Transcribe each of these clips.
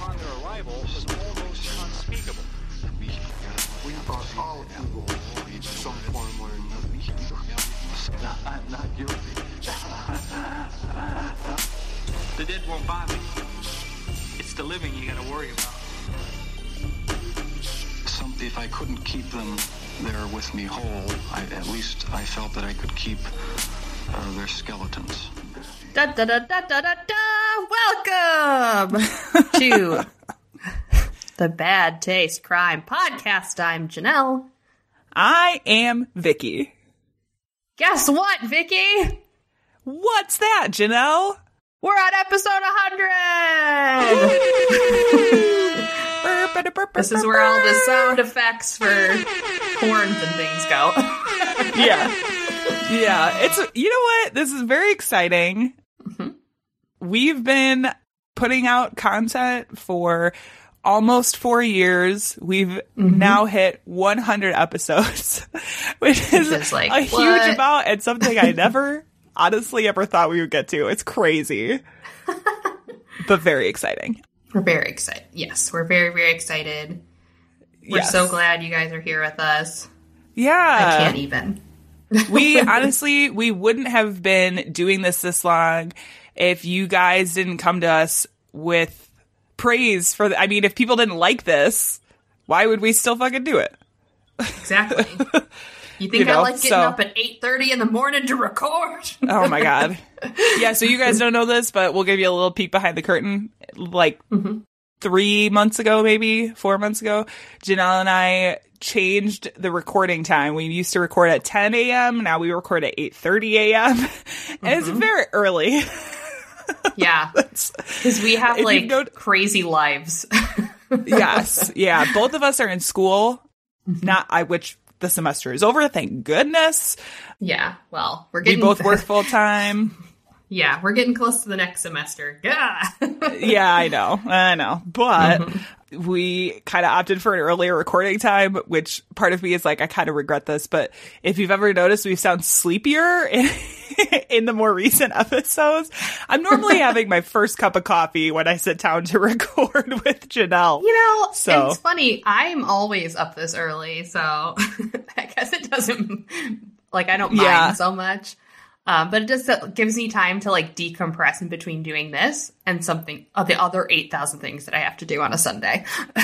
upon their arrival was almost unspeakable. We are all evil in some form or another. I'm not guilty. The dead won't bother you. It's the living you gotta worry about. If I couldn't keep them there with me whole, at least I felt that I could keep their skeletons. Da da da da da da da! Welcome to the Bad Taste Crime Podcast. I'm Janelle. I am Vicky. Guess what, Vicky? What's that, Janelle? We're on episode 100! This is where all the sound effects for horns and things go. Yeah. It's, you know what? This is very exciting. Mm-hmm. We've been putting out content for almost 4 years. We've now hit 100 episodes, which is like, a huge amount and something I never honestly ever thought we would get to. It's crazy, but very exciting. We're very excited. Yes, we're very, very excited. We're so glad you guys are here with us. Yeah. I can't even. We honestly, we wouldn't have been doing this long if you guys didn't come to us with praise for I mean, if people didn't like this, why would we still fucking do it? Exactly. You think I like getting up at 8:30 in the morning to record? Oh my God. Yeah, so you guys don't know this, but we'll give you a little peek behind the curtain. Like 3 months ago, maybe 4 months ago, Janelle and I changed the recording time. We used to record at 10 a.m. Now we record at 8:30 a.m. And it's very early. Yeah. Because we have crazy lives. Yes. Yeah. Both of us are in school. Which the semester is over, thank goodness. Yeah, well, we both work full time. Yeah, we're getting close to the next semester. Yeah. Yeah, I know. But we kind of opted for an earlier recording time, which part of me is like, I kind of regret this. But if you've ever noticed, we sound sleepier in the more recent episodes. I'm normally having my first cup of coffee when I sit down to record with Janelle. You know, so it's funny. I'm always up this early, so I guess it doesn't, I don't mind so much. But it just gives me time to decompress in between doing this and something of the other 8,000 things that I have to do on a Sunday.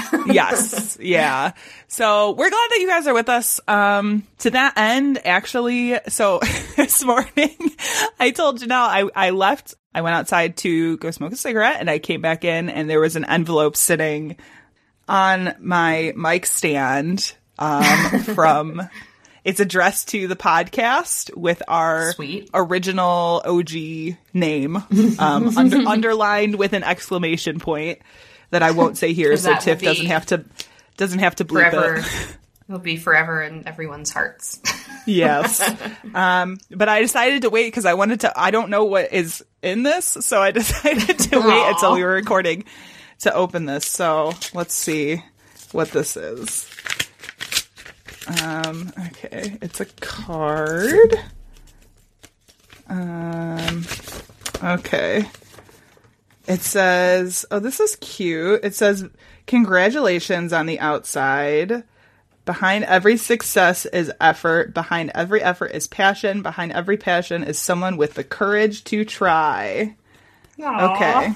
Yes. Yeah. So we're glad that you guys are with us. To that end, actually, so this morning I told Janelle I left. I went outside to go smoke a cigarette and I came back in and there was an envelope sitting on my mic stand from... It's addressed to the podcast with our original OG name, underlined with an exclamation point that I won't say here, so Tiff doesn't have to bleep forever, it. It'll be forever in everyone's hearts. Yes. But I decided to wait because I don't know what is in this, so I decided to wait until we were recording to open this. So let's see what this is. Okay, it's a card. Okay. It says, oh, this is cute. It says, congratulations on the outside. Behind every success is effort. Behind every effort is passion. Behind every passion is someone with the courage to try. Aww. Okay.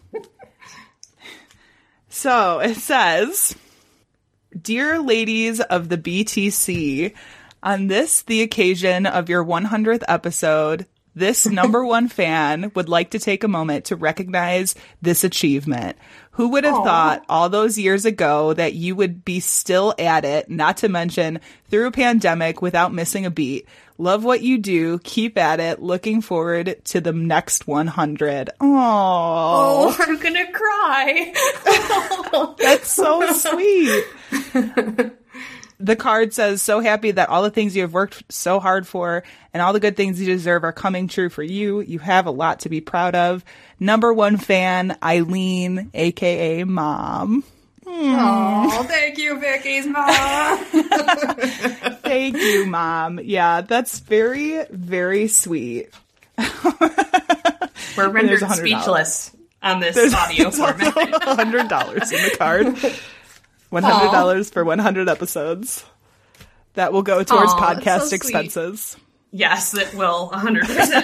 So it says... Dear ladies of the BTC, on this, the occasion of your 100th episode, this number one fan would like to take a moment to recognize this achievement. Who would have thought all those years ago that you would be still at it, not to mention through a pandemic without missing a beat? Love what you do. Keep at it. Looking forward to the next 100. Oh, I'm gonna cry. That's so sweet. The card says, so happy that all the things you have worked so hard for and all the good things you deserve are coming true for you. You have a lot to be proud of. Number one fan, Eileen, a.k.a. Mom. Oh, thank you, Vicky's mom. Thank you, Mom. Yeah, that's very, very sweet. We're rendered speechless. on this audio format. $100 in the card. $100 for 100 episodes. That will go towards podcast expenses. Yes, it will. 100%.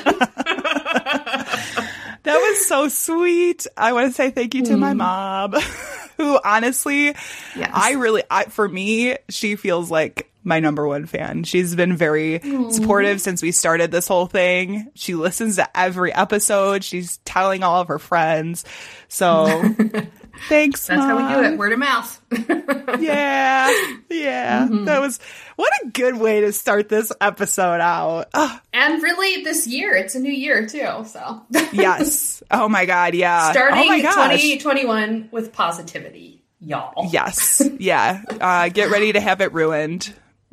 That was so sweet. I want to say thank you to my mom, who honestly, for me, she feels like my number one fan. She's been very supportive since we started this whole thing. She listens to every episode. She's telling all of her friends. So thanks, That's Mom. how we do it. Word of mouth. Yeah. That was, what a good way to start this episode out. And really, this year, it's a new year too. So Yes. Oh my God. Yeah. Starting oh my gosh. 2021 with positivity, y'all. Yes. Yeah. Get ready to have it ruined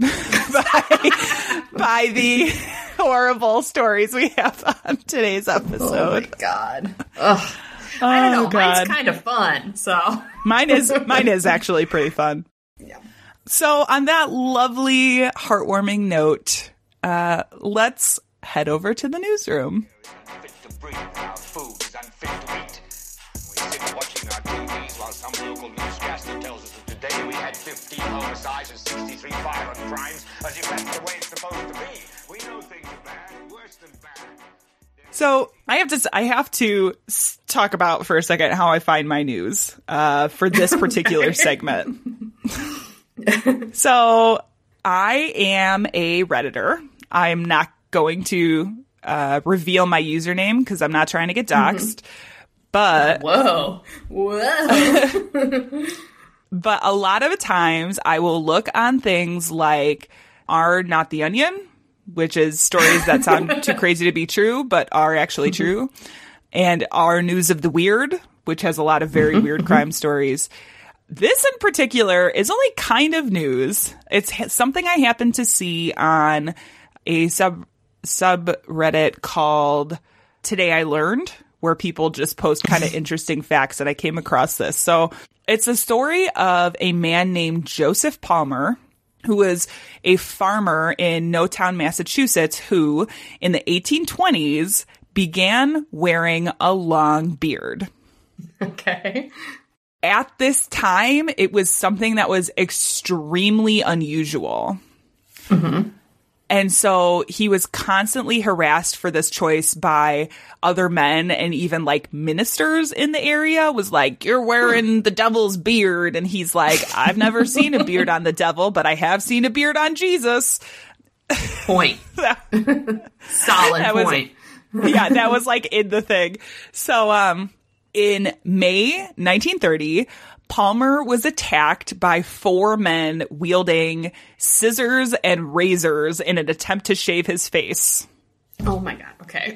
by the horrible stories we have on today's episode. Oh my God. Ugh. I don't know. God. Mine's kind of fun. So mine is actually pretty fun. Yeah. So on that lovely, heartwarming note, let's head over to the newsroom. Unfit to breathe, our food is unfit to eat. We sit watching our TVs while some local newscaster tells us that today we had 15 homicides and 63 violent crimes, as if that's the way it's supposed to be. We know things are bad, worse than bad. So I have to talk about for a second how I find my news for this particular segment. So I am a Redditor. I'm not going to reveal my username because I'm not trying to get doxxed. But whoa. But a lot of times I will look on things like Are Not the Onion, which is stories that sound too crazy to be true, but are actually true. And Our News of the Weird, which has a lot of very weird crime stories. This in particular is only kind of news. It's something I happened to see on a subreddit called Today I Learned, where people just post kind of interesting facts, and I came across this. So it's a story of a man named Joseph Palmer, who was a farmer in Newtown, Massachusetts, who in the 1820s began wearing a long beard. Okay. At this time, it was something that was extremely unusual. Mm-hmm. And so he was constantly harassed for this choice by other men, and even like ministers in the area was like, "You're wearing the devil's beard." And he's like, "I've never seen a beard on the devil, but I have seen a beard on Jesus." Point. Solid point. Yeah, that was like in the thing. So in May 1930, Palmer was attacked by 4 men wielding scissors and razors in an attempt to shave his face. Oh my God. Okay.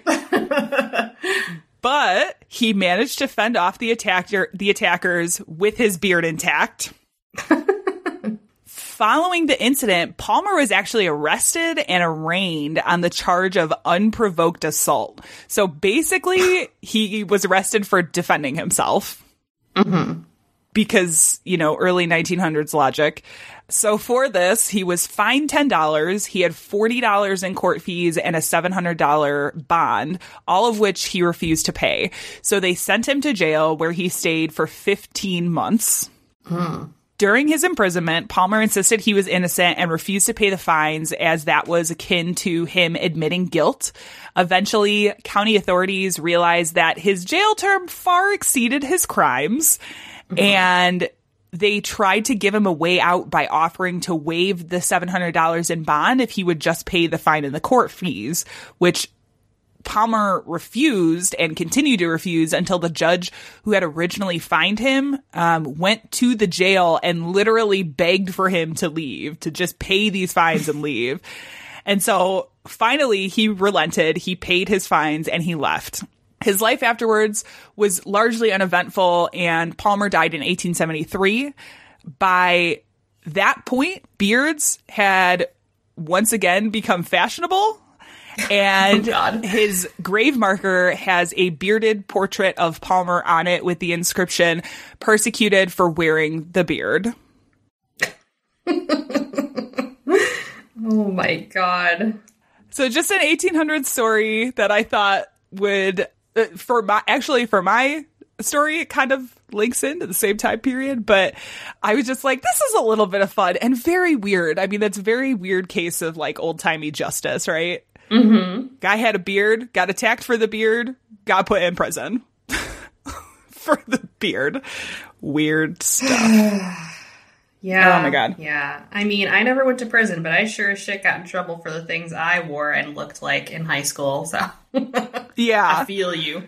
But he managed to fend off the attackers with his beard intact. Following the incident, Palmer was actually arrested and arraigned on the charge of unprovoked assault. So basically, he was arrested for defending himself. Mm-hmm. Because, early 1900s logic. So for this, he was fined $10. He had $40 in court fees and a $700 bond, all of which he refused to pay. So they sent him to jail, where he stayed for 15 months. During his imprisonment, Palmer insisted he was innocent and refused to pay the fines, as that was akin to him admitting guilt. Eventually, county authorities realized that his jail term far exceeded his crimes. And they tried to give him a way out by offering to waive the $700 in bond if he would just pay the fine and the court fees, which Palmer refused and continued to refuse until the judge who had originally fined him went to the jail and literally begged for him to leave, to just pay these fines and leave. And so finally he relented, he paid his fines, and he left. His life afterwards was largely uneventful, and Palmer died in 1873. By that point, beards had once again become fashionable, and his grave marker has a bearded portrait of Palmer on it with the inscription, "Persecuted for wearing the beard." Oh my God. So just an 1800s story that I thought would... For my story kind of links into the same time period, but I was just like, this is a little bit of fun and very weird. I mean, that's a very weird case of like old-timey justice, right? Mm-hmm. Guy had a beard, got attacked for the beard, got put in prison for the beard. Weird stuff. Yeah. Oh my God. Yeah. I mean, I never went to prison, but I sure as shit got in trouble for the things I wore and looked like in high school. So yeah, I feel you.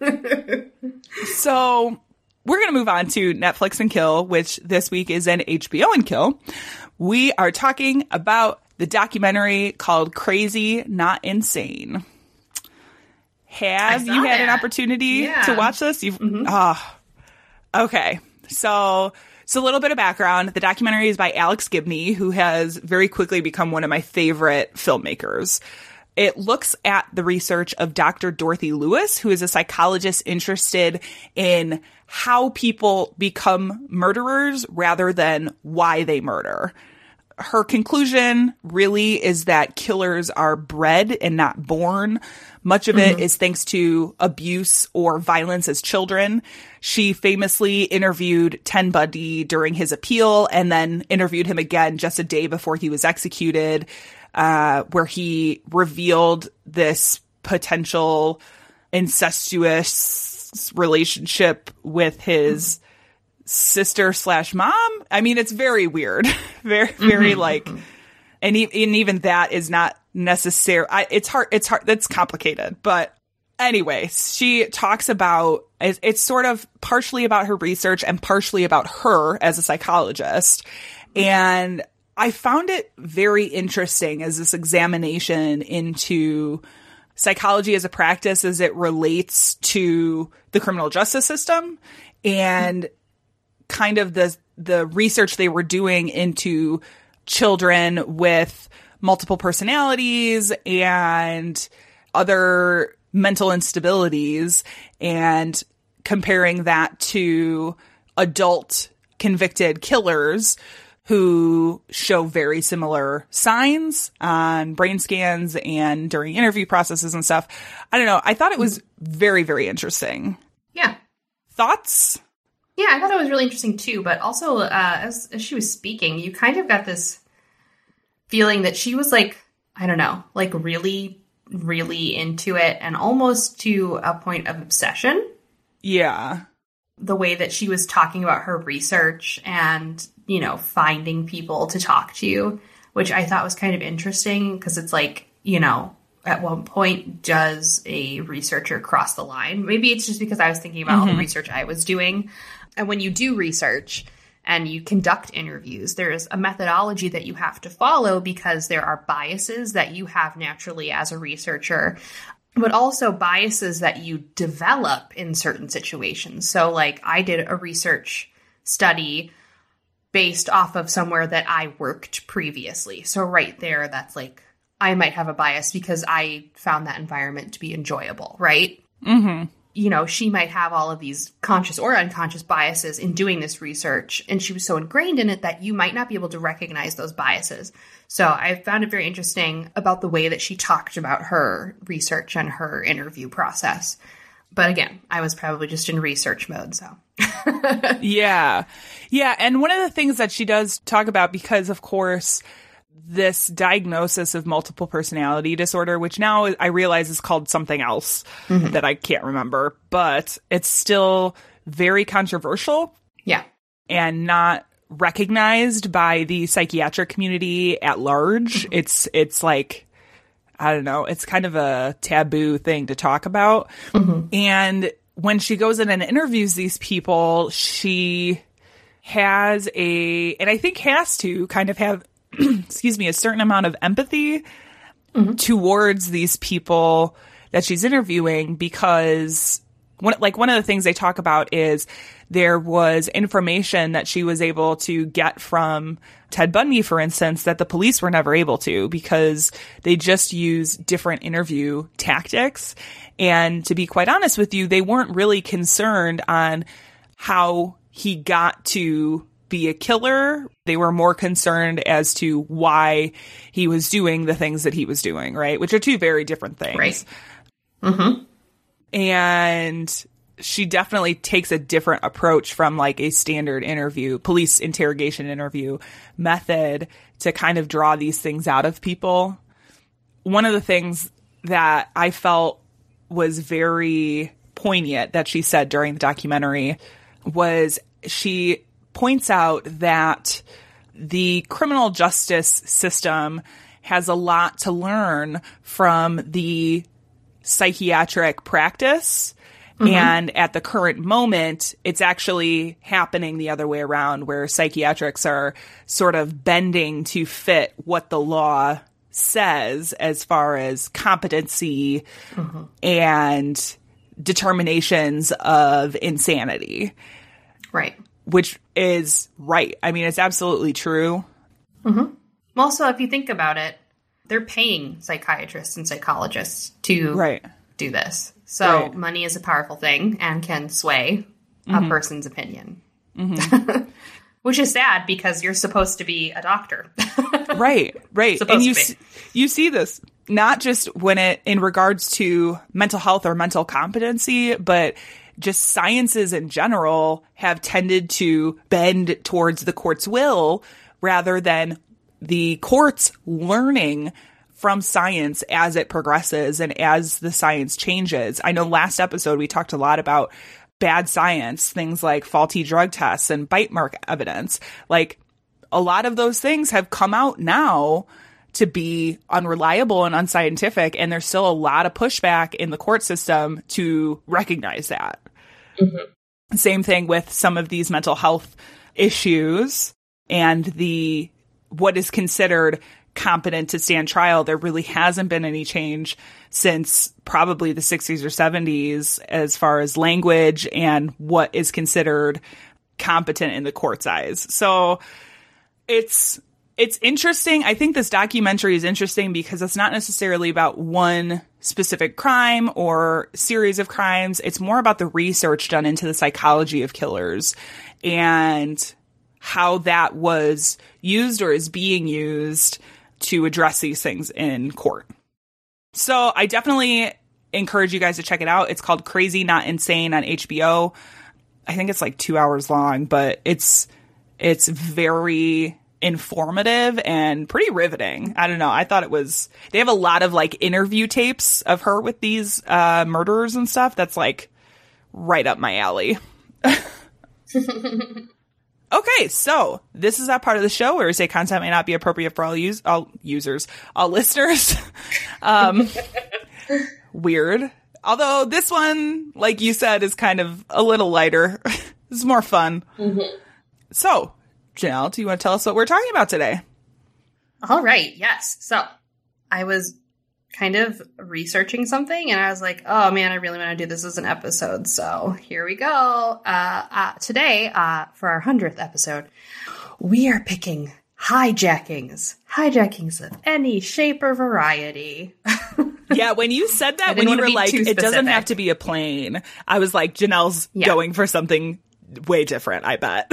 So we're going to move on to Netflix and Kill, which this week is an HBO and Kill. We are talking about the documentary called Crazy Not Insane. Have you had an opportunity to watch this? Okay. So a little bit of background. The documentary is by Alex Gibney, who has very quickly become one of my favorite filmmakers. It looks at the research of Dr. Dorothy Lewis, who is a psychologist interested in how people become murderers rather than why they murder. Her conclusion really is that killers are bred and not born. Much of it is thanks to abuse or violence as children. She famously interviewed Ted Bundy during his appeal and then interviewed him again just a day before he was executed, where he revealed this potential incestuous relationship with his sister/mom. I mean, it's very weird. very like, and even that is not necessary. It's hard. That's complicated. But anyway, she talks about, it's sort of partially about her research and partially about her as a psychologist. And I found it very interesting as this examination into psychology as a practice as it relates to the criminal justice system and kind of the research they were doing into children with multiple personalities and other mental instabilities and comparing that to adult convicted killers who show very similar signs on brain scans and during interview processes and stuff. I don't know. I thought it was very, very interesting. Yeah. Thoughts? Yeah, I thought it was really interesting too, but also as she was speaking, you kind of got this feeling that she was like, I don't know, like really, really into it and almost to a point of obsession. Yeah. The way that she was talking about her research and, you know, finding people to talk to, which I thought was kind of interesting because it's like, you know, at one point does a researcher cross the line? Maybe it's just because I was thinking about all the research I was doing. And when you do research and you conduct interviews, there's a methodology that you have to follow because there are biases that you have naturally as a researcher, but also biases that you develop in certain situations. So like I did a research study based off of somewhere that I worked previously. So right there, that's like, I might have a bias because I found that environment to be enjoyable, right? Mm-hmm. You know, she might have all of these conscious or unconscious biases in doing this research, and she was so ingrained in it that you might not be able to recognize those biases. So I found it very interesting about the way that she talked about her research and her interview process. But again, I was probably just in research mode, so. Yeah. Yeah, and one of the things that she does talk about, because of course this diagnosis of multiple personality disorder, which now I realize is called something else that I can't remember, but it's still very controversial. Yeah. And not recognized by the psychiatric community at large. It's like, I don't know, it's kind of a taboo thing to talk about. And when she goes in and interviews these people, she has and I think has to kind of have excuse me, a certain amount of empathy towards these people that she's interviewing, because one of the things they talk about is there was information that she was able to get from Ted Bundy, for instance, that the police were never able to because they just use different interview tactics. And to be quite honest with you, they weren't really concerned on how he got to be a killer. They were more concerned as to why he was doing the things that he was doing, right? Which are two very different things. Right. And she definitely takes a different approach from like a standard interview, police interrogation interview method to kind of draw these things out of people. One of the things that I felt was very poignant that she said during the documentary was she points out that the criminal justice system has a lot to learn from the psychiatric practice. And at the current moment, it's actually happening the other way around, where psychiatrics are sort of bending to fit what the law says as far as competency and determinations of insanity. Right. Which is right. I mean, it's absolutely true. Also, if you think about it, they're paying psychiatrists and psychologists to do this. So money is a powerful thing and can sway a person's opinion. Which is sad because you're supposed to be a doctor. Right. And you see this not just when it in regards to mental health or mental competency, but just sciences in general have tended to bend towards the court's will rather than the courts learning from science as it progresses and as the science changes. I know last episode we talked a lot about bad science, things like faulty drug tests and bite mark evidence. Like, a lot of those things have come out now to be unreliable and unscientific, and there's still a lot of pushback in the court system to recognize that. Same thing with some of these mental health issues and what is considered competent to stand trial. There really hasn't been any change since probably the 60s or 70s as far as language and what is considered competent in the court's eyes. So it's interesting. I think this documentary is interesting because it's not necessarily about one specific crime or series of crimes. It's more about the research done into the psychology of killers and how that was used or is being used to address these things in court. So I definitely encourage you guys to check it out. It's called Crazy Not Insane on HBO. I think it's like 2 hours long, but it's very informative and pretty riveting. I don't know. I thought they have a lot of like interview tapes of her with these murderers and stuff. That's like right up my alley. Okay, so this is that part of the show where we say content may not be appropriate for all listeners. Weird. Although this one, like you said, is kind of a little lighter. It's more fun. So, Janelle, do you want to tell us what we're talking about today? All right. Yes. So I was kind of researching something and I was like, oh man, I really want to do this as an episode. So here we go. Today, for our 100th episode, we are picking hijackings of any shape or variety. Yeah, when you said that, when you were like, it doesn't have to be a plane, I was like, Janelle's going for something way different, I bet.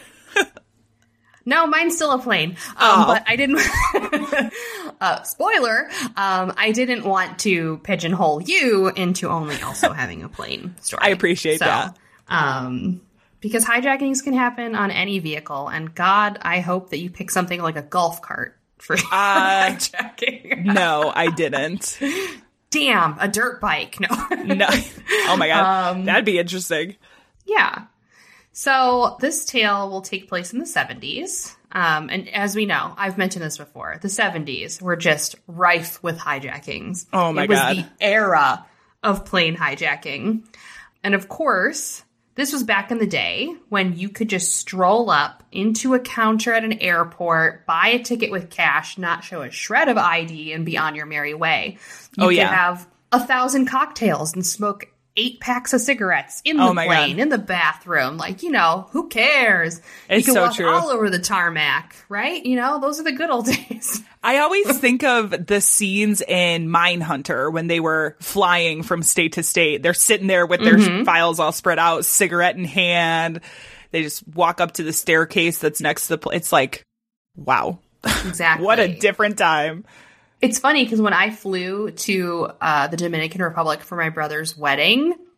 No, mine's still a plane. But I didn't, spoiler, I didn't want to pigeonhole you into only also having a plane story. I appreciate that. Because hijackings can happen on any vehicle. And God, I hope that you pick something like a golf cart for hijacking. No, I didn't. Damn, a dirt bike. No. Oh my God. That'd be interesting. Yeah. So this tale will take place in the 70s. And as we know, I've mentioned this before, the 70s were just rife with hijackings. Oh my God. It was the era of plane hijacking. And of course, this was back in the day when you could just stroll up into a counter at an airport, buy a ticket with cash, not show a shred of ID, and be on your merry way. You could have 1,000 cocktails and smoke 8 packs of cigarettes in the plane, in the bathroom. Like, who cares? It's you can so walk true. all over the tarmac, right? Those are the good old days. I always think of the scenes in Mindhunter when they were flying from state to state. They're sitting there with their files all spread out, cigarette in hand. They just walk up to the staircase that's next to the it's like, wow. Exactly. What a different time. It's funny because when I flew to the Dominican Republic for my brother's wedding,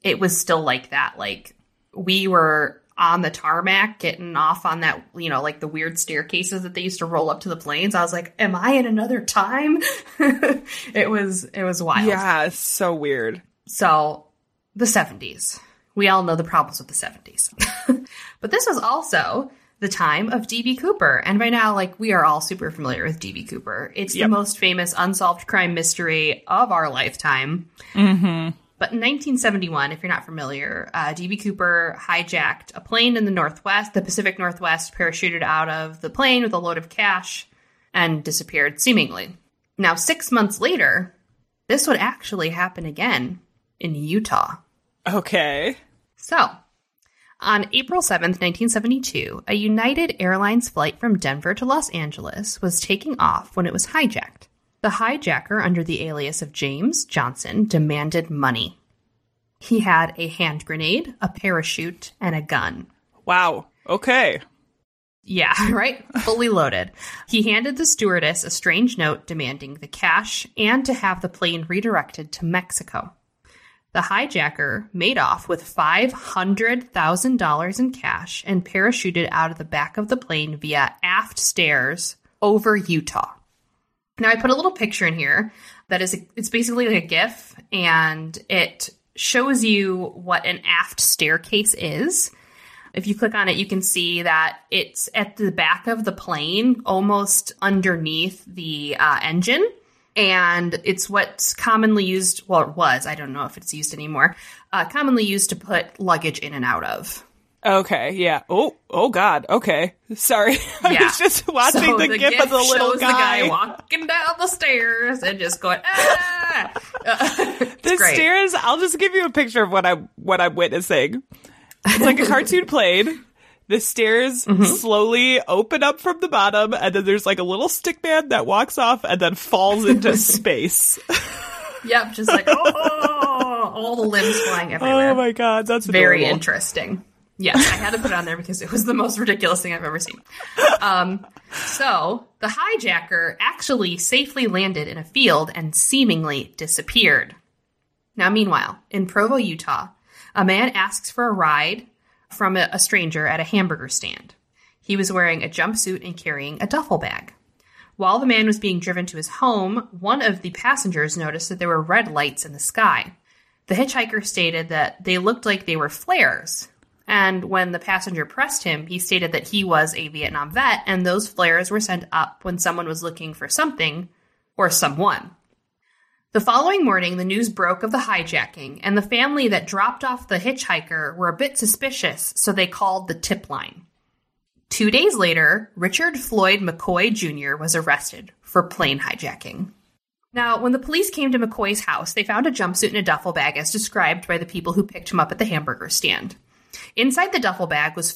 it was still like that. Like, we were on the tarmac getting off on that, you know, like the weird staircases that they used to roll up to the planes. I was like, am I in another time? It was wild. Yeah, it's so weird. So the 70s. We all know the problems with the 70s. But this was also the time of D.B. Cooper. And by now, like, we are all super familiar with D.B. Cooper. It's the most famous unsolved crime mystery of our lifetime. Mm-hmm. But in 1971, if you're not familiar, D.B. Cooper hijacked a plane in the Pacific Northwest, parachuted out of the plane with a load of cash, and disappeared, seemingly. Now, 6 months later, this would actually happen again in Utah. Okay. So, on April 7th, 1972, a United Airlines flight from Denver to Los Angeles was taking off when it was hijacked. The hijacker, under the alias of James Johnson, demanded money. He had a hand grenade, a parachute, and a gun. Wow. Okay. Yeah, right? Fully loaded. He handed the stewardess a strange note demanding the cash and to have the plane redirected to Mexico. The hijacker made off with $500,000 in cash and parachuted out of the back of the plane via aft stairs over Utah. Now, I put a little picture in here that it's basically like a GIF, and it shows you what an aft staircase is. If you click on it, you can see that it's at the back of the plane, almost underneath the engine. And it's what's commonly used, well, it was, I don't know if it's used anymore, commonly used to put luggage in and out of. Okay, yeah. Oh God, okay. Sorry. I was just watching the GIF of the little shows guy. The guy walking down the stairs and just going, The great. stairs, I'll just give you a picture of what I'm witnessing. It's like a cartoon plane. The stairs slowly open up from the bottom, and then there's like a little stick man that walks off and then falls into space. Yep, just like, all the limbs flying everywhere. Oh my God, that's very adorable. Interesting. Yes, I had to put it on there because it was the most ridiculous thing I've ever seen. So the hijacker actually safely landed in a field and seemingly disappeared. Now, meanwhile, in Provo, Utah, a man asks for a ride from a stranger at a hamburger stand. He was wearing a jumpsuit and carrying a duffel bag. While the man was being driven to his home, one of the passengers noticed that there were red lights in the sky. The hitchhiker stated that they looked like they were flares. And when the passenger pressed him, he stated that he was a Vietnam vet, and those flares were sent up when someone was looking for something or someone. The following morning, the news broke of the hijacking, and the family that dropped off the hitchhiker were a bit suspicious, so they called the tip line. 2 days later, Richard Floyd McCoy Jr. was arrested for plane hijacking. Now, when the police came to McCoy's house, they found a jumpsuit and a duffel bag as described by the people who picked him up at the hamburger stand. Inside the duffel bag was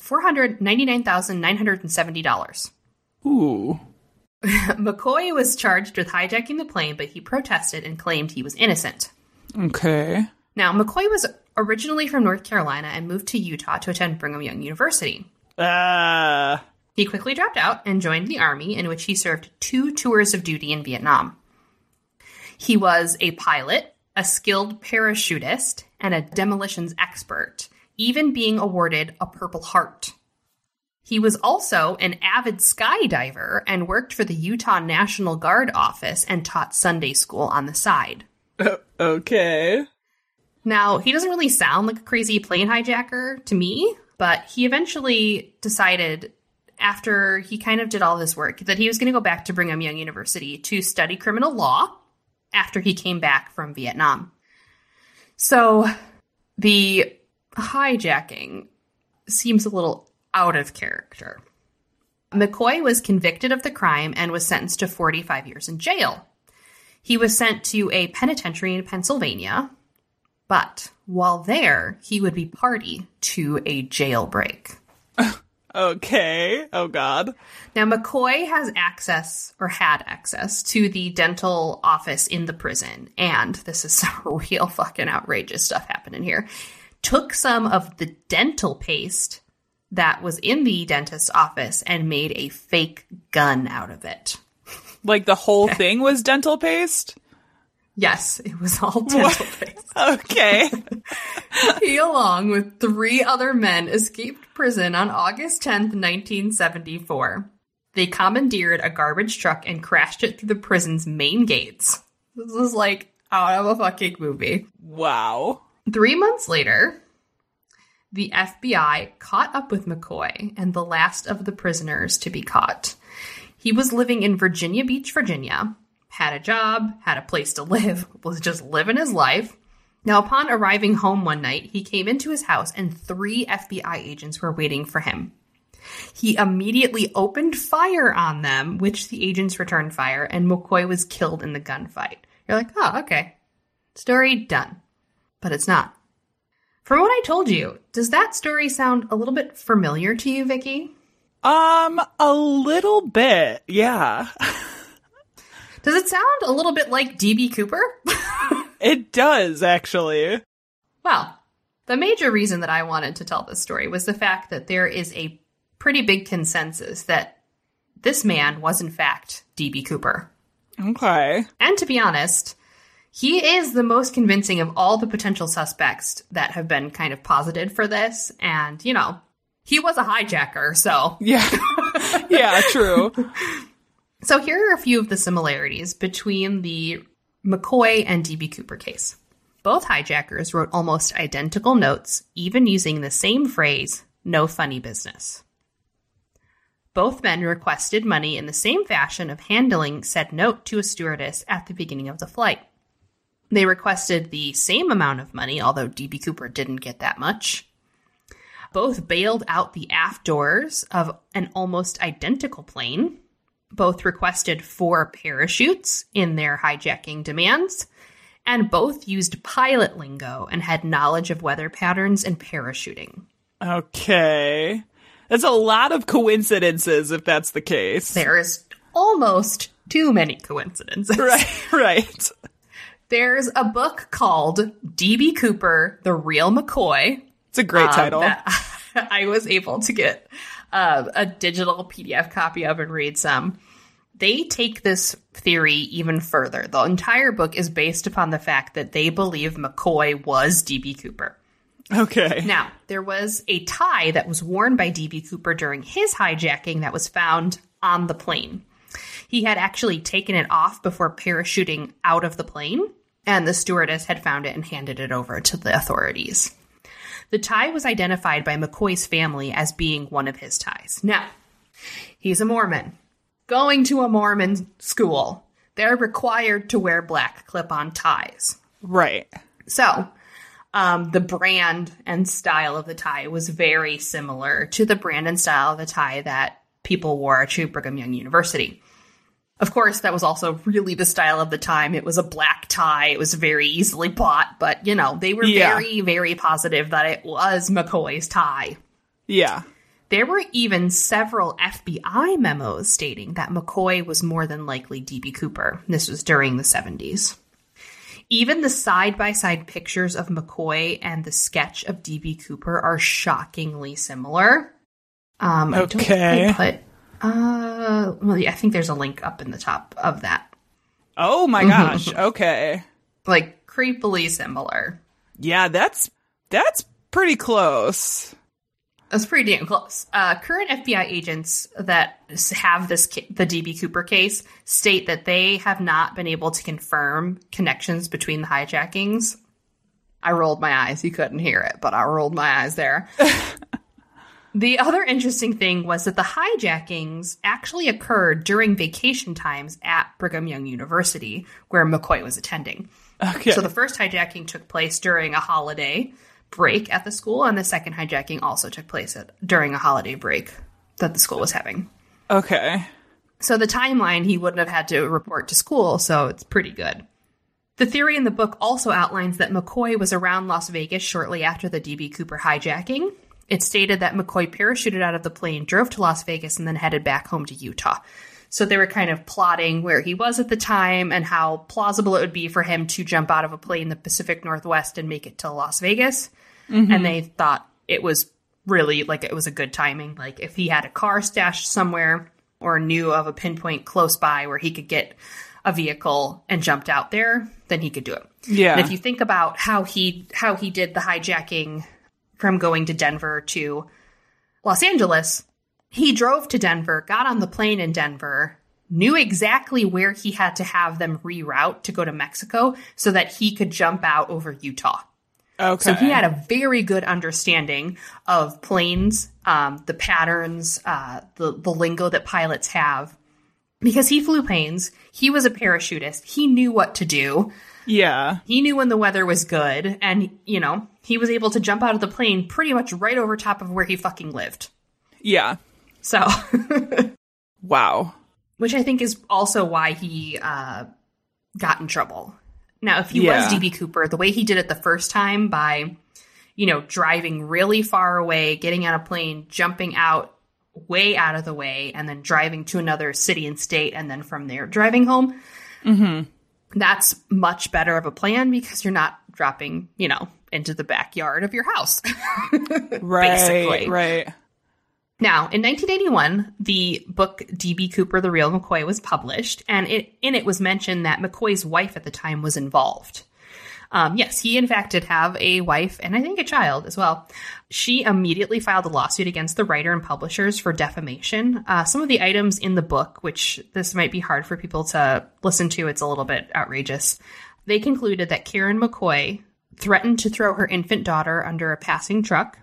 $499,970. Ooh. McCoy was charged with hijacking the plane, but he protested and claimed he was innocent. Okay. Now, McCoy was originally from North Carolina and moved to Utah to attend Brigham Young University. He quickly dropped out and joined the Army, in which he served 2 tours of duty in Vietnam. He was a pilot, a skilled parachutist, and a demolitions expert, even being awarded a Purple Heart. He was also an avid skydiver and worked for the Utah National Guard office and taught Sunday school on the side. Okay. Now, he doesn't really sound like a crazy plane hijacker to me, but he eventually decided, after he kind of did all this work, that he was going to go back to Brigham Young University to study criminal law after he came back from Vietnam. So the hijacking seems a little out of character. McCoy was convicted of the crime and was sentenced to 45 years in jail. He was sent to a penitentiary in Pennsylvania, but while there, he would be party to a jailbreak. Okay. Oh, God. Now, McCoy has access, or had access, to the dental office in the prison, and this is some real fucking outrageous stuff happening here. Took some of the dental paste that was in the dentist's office and made a fake gun out of it. Like the whole thing was dental paste? Yes, it was all dental paste. Okay. He, along with 3 other men, escaped prison on August 10th, 1974. They commandeered a garbage truck and crashed it through the prison's main gates. This is like out of a fucking movie. Wow. 3 months later, the FBI caught up with McCoy and the last of the prisoners to be caught. He was living in Virginia Beach, Virginia, had a job, had a place to live, was just living his life. Now, upon arriving home one night, he came into his house and 3 FBI agents were waiting for him. He immediately opened fire on them, which the agents returned fire, and McCoy was killed in the gunfight. You're like, oh, okay. Story done. But it's not. From what I told you, does that story sound a little bit familiar to you, Vicky? A little bit, yeah. Does it sound a little bit like D.B. Cooper? It does, actually. Well, the major reason that I wanted to tell this story was the fact that there is a pretty big consensus that this man was, in fact, D.B. Cooper. Okay. And to be honest, he is the most convincing of all the potential suspects that have been kind of posited for this. And, you know, he was a hijacker, so. Yeah. Yeah, true. So here are a few of the similarities between the McCoy and D.B. Cooper case. Both hijackers wrote almost identical notes, even using the same phrase, "no funny business." Both men requested money in the same fashion of handling said note to a stewardess at the beginning of the flight. They requested the same amount of money, although D.B. Cooper didn't get that much. Both bailed out the aft doors of an almost identical plane. Both requested 4 parachutes in their hijacking demands, and both used pilot lingo and had knowledge of weather patterns and parachuting. Okay. That's a lot of coincidences, if that's the case. There is almost too many coincidences. Right. There's a book called D.B. Cooper, The Real McCoy. It's a great title. That I was able to get a digital PDF copy of and read some. They take this theory even further. The entire book is based upon the fact that they believe McCoy was D.B. Cooper. Okay. Now, there was a tie that was worn by D.B. Cooper during his hijacking that was found on the plane. He had actually taken it off before parachuting out of the plane, and the stewardess had found it and handed it over to the authorities. The tie was identified by McCoy's family as being one of his ties. Now, he's a Mormon. Going to a Mormon school, they're required to wear black clip-on ties. Right. So, the brand and style of the tie was very similar to the brand and style of the tie that people wore to Brigham Young University. Of course, that was also really the style of the time. It was a black tie. It was very easily bought, but, you know, they were very, very positive that it was McCoy's tie. Yeah. There were even several FBI memos stating that McCoy was more than likely D.B. Cooper. This was during the 70s. Even the side-by-side pictures of McCoy and the sketch of D.B. Cooper are shockingly similar. Okay. I think there's a link up in the top of that. Oh my gosh. Okay. Like, creepily similar. Yeah, that's pretty close. That's pretty damn close. Current FBI agents that have the D.B. Cooper case state that they have not been able to confirm connections between the hijackings. I rolled my eyes. You couldn't hear it, but I rolled my eyes there. The other interesting thing was that the hijackings actually occurred during vacation times at Brigham Young University, where McCoy was attending. Okay. So the first hijacking took place during a holiday break at the school, and the second hijacking also took place during a holiday break that the school was having. Okay. So the timeline, he wouldn't have had to report to school, so it's pretty good. The theory in the book also outlines that McCoy was around Las Vegas shortly after the D.B. Cooper hijacking. It stated that McCoy parachuted out of the plane, drove to Las Vegas, and then headed back home to Utah. So they were kind of plotting where he was at the time and how plausible it would be for him to jump out of a plane in the Pacific Northwest and make it to Las Vegas. Mm-hmm. And they thought it was really, like, it was a good timing. Like, if he had a car stashed somewhere or knew of a pinpoint close by where he could get a vehicle and jumped out there, then he could do it. Yeah. And if you think about how he did the hijacking from going to Denver to Los Angeles, he drove to Denver, got on the plane in Denver, knew exactly where he had to have them reroute to go to Mexico so that he could jump out over Utah. Okay. So he had a very good understanding of planes, the patterns, the lingo that pilots have. Because he flew planes, he was a parachutist, he knew what to do. Yeah. He knew when the weather was good, and, you know, he was able to jump out of the plane pretty much right over top of where he fucking lived. Yeah. So. Wow. Which I think is also why he got in trouble. Now, if he was D.B. Cooper, the way he did it the first time by, you know, driving really far away, getting on a plane, jumping out way out of the way, and then driving to another city and state, and then from there driving home, that's much better of a plan because you're not dropping, you know, into the backyard of your house. Right, basically. Right. Now, in 1981, the book D.B. Cooper, The Real McCoy was published, and in it was mentioned that McCoy's wife at the time was involved. Yes, he in fact did have a wife and I think a child as well. She immediately filed a lawsuit against the writer and publishers for defamation. Some of the items in the book, which this might be hard for people to listen to, it's a little bit outrageous. They concluded that Karen McCoy threatened to throw her infant daughter under a passing truck.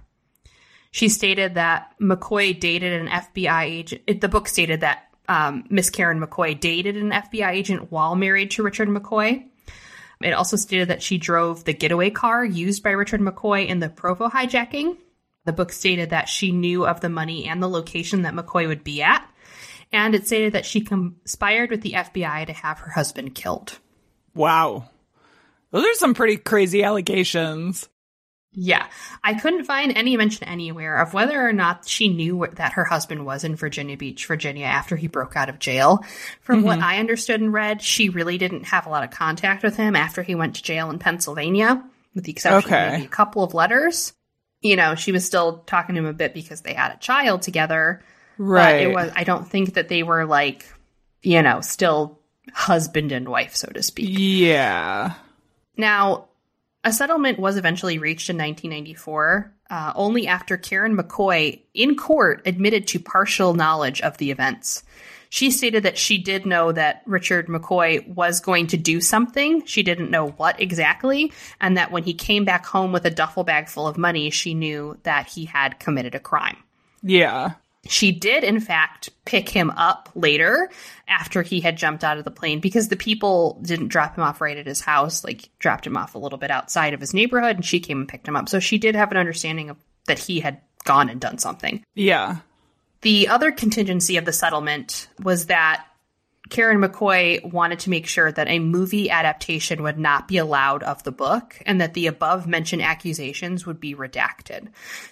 She stated that McCoy dated an FBI agent. The book stated that Miss Karen McCoy dated an FBI agent while married to Richard McCoy. It also stated that she drove the getaway car used by Richard McCoy in the Provo hijacking. The book stated that she knew of the money and the location that McCoy would be at. And it stated that she conspired with the FBI to have her husband killed. Wow. Those are some pretty crazy allegations. Yeah. I couldn't find any mention anywhere of whether or not she knew that her husband was in Virginia Beach, Virginia, after he broke out of jail. From what I understood and read, she really didn't have a lot of contact with him after he went to jail in Pennsylvania, with the exception of maybe a couple of letters. You know, she was still talking to him a bit because they had a child together. Right. But I don't think that they were like, you know, still husband and wife, so to speak. Yeah. Now, a settlement was eventually reached in 1994, only after Karen McCoy, in court, admitted to partial knowledge of the events. She stated that she did know that Richard McCoy was going to do something. She didn't know what exactly, and that when he came back home with a duffel bag full of money, she knew that he had committed a crime. Yeah. She did, in fact, pick him up later after he had jumped out of the plane because the people didn't drop him off right at his house, like dropped him off a little bit outside of his neighborhood, and she came and picked him up. So she did have an understanding of that he had gone and done something. Yeah. The other contingency of the settlement was that Karen McCoy wanted to make sure that a movie adaptation would not be allowed of the book and that the above-mentioned accusations would be redacted.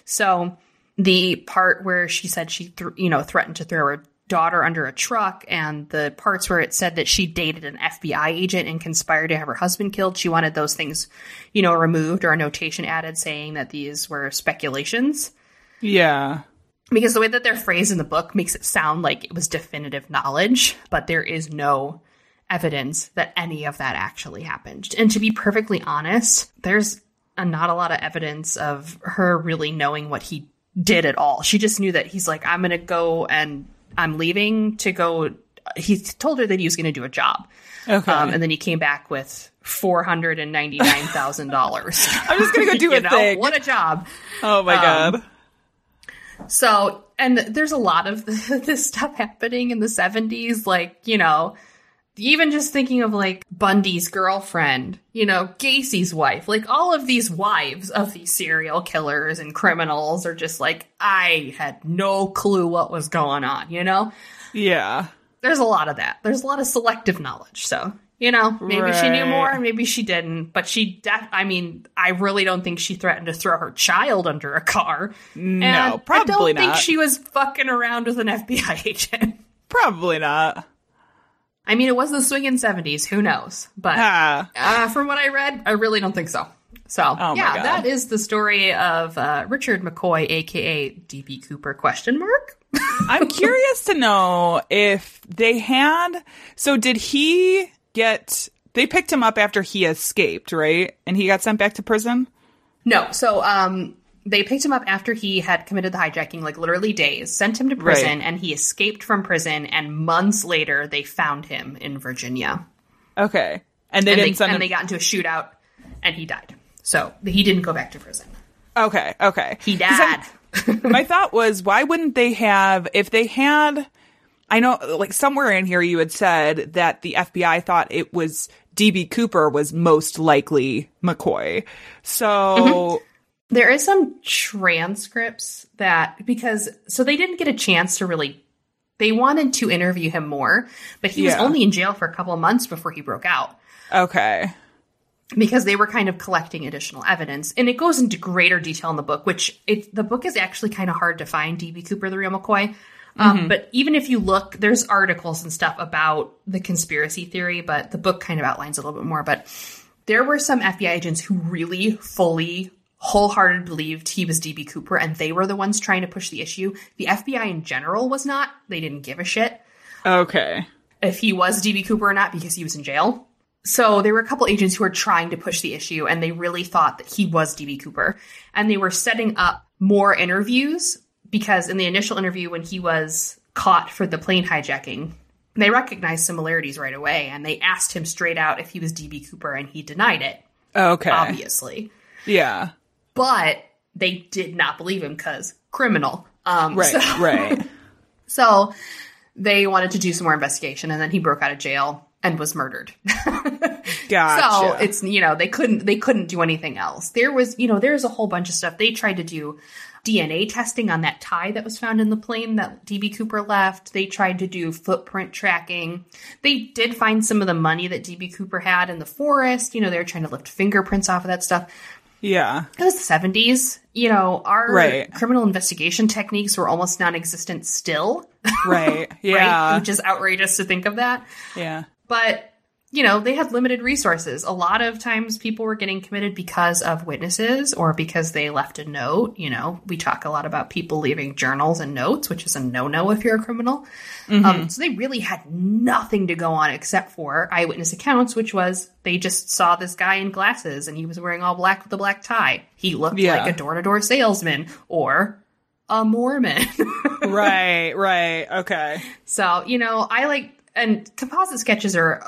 So the part where she said she threatened to throw her daughter under a truck, and the parts where it said that she dated an FBI agent and conspired to have her husband killed, she wanted those things, you know, removed or a notation added saying that these were speculations. Yeah. Because the way that they're phrased in the book makes it sound like it was definitive knowledge, but there is no evidence that any of that actually happened. And to be perfectly honest, there's not a lot of evidence of her really knowing what he did at all. She just knew that he's like, I'm going to go and I'm leaving to go. He told her that he was going to do a job. Okay. And then he came back with $499,000. I'm just going to go do a thing. What a job. Oh my God. So, and there's a lot of this stuff happening in the 70s, like, you know, even just thinking of like Bundy's girlfriend, you know, Gacy's wife, like all of these wives of these serial killers and criminals are just like, I had no clue what was going on, you know? Yeah. There's a lot of that. There's a lot of selective knowledge. So, you know, maybe she knew more, maybe she didn't, but I really don't think she threatened to throw her child under a car. No, and probably not. I don't think she was fucking around with an FBI agent. Probably not. I mean, it was the swinging 70s. Who knows? But from what I read, I really don't think so. So, yeah, that is the story of Richard McCoy, a.k.a. D.B. Cooper, ? I'm curious to know if they had... So did he they picked him up after he escaped, right? And he got sent back to prison? No. So, they picked him up after he had committed the hijacking, like literally days, sent him to prison, and he escaped from prison. And months later, they found him in Virginia. Okay. And they didn't send him. And they got into a shootout, and he died. So he didn't go back to prison. Okay. He died. My thought was, why wouldn't they have, if they had, I know, like somewhere in here you had said that the FBI thought it was D.B. Cooper was most likely McCoy. So there is some transcripts that, so they didn't get a chance to really, they wanted to interview him more, but he was only in jail for a couple of months before he broke out. Okay. Because they were kind of collecting additional evidence. And it goes into greater detail in the book, the book is actually kind of hard to find, D.B. Cooper, the real McCoy. But even if you look, there's articles and stuff about the conspiracy theory, but the book kind of outlines a little bit more. But there were some FBI agents who really fully, wholeheartedly believed he was D.B. Cooper, and they were the ones trying to push the issue. The FBI in general was not. They didn't give a shit. Okay. If he was D.B. Cooper or not, because he was in jail. So there were a couple agents who were trying to push the issue, and they really thought that he was D.B. Cooper. And they were setting up more interviews, because in the initial interview when he was caught for the plane hijacking, they recognized similarities right away, and they asked him straight out if he was D.B. Cooper, and he denied it. Okay. Obviously. Yeah. But they did not believe him because criminal. Right. So they wanted to do some more investigation, and then he broke out of jail and was murdered. Gotcha. So it's, they couldn't do anything else. There was, there's a whole bunch of stuff. They tried to do DNA testing on that tie that was found in the plane that D.B. Cooper left. They tried to do footprint tracking. They did find some of the money that D.B. Cooper had in the forest. They were trying to lift fingerprints off of that stuff. Yeah. It was the 70s. Our criminal investigation techniques were almost non-existent still. Right. Yeah. Right? Which is outrageous to think of that. Yeah. But, they had limited resources. A lot of times people were getting committed because of witnesses or because they left a note. We talk a lot about people leaving journals and notes, which is a no-no if you're a criminal. So they really had nothing to go on except for eyewitness accounts, which was they just saw this guy in glasses and he was wearing all black with a black tie. He looked like a door-to-door salesman or a Mormon. Right. Okay. So, and composite sketches are,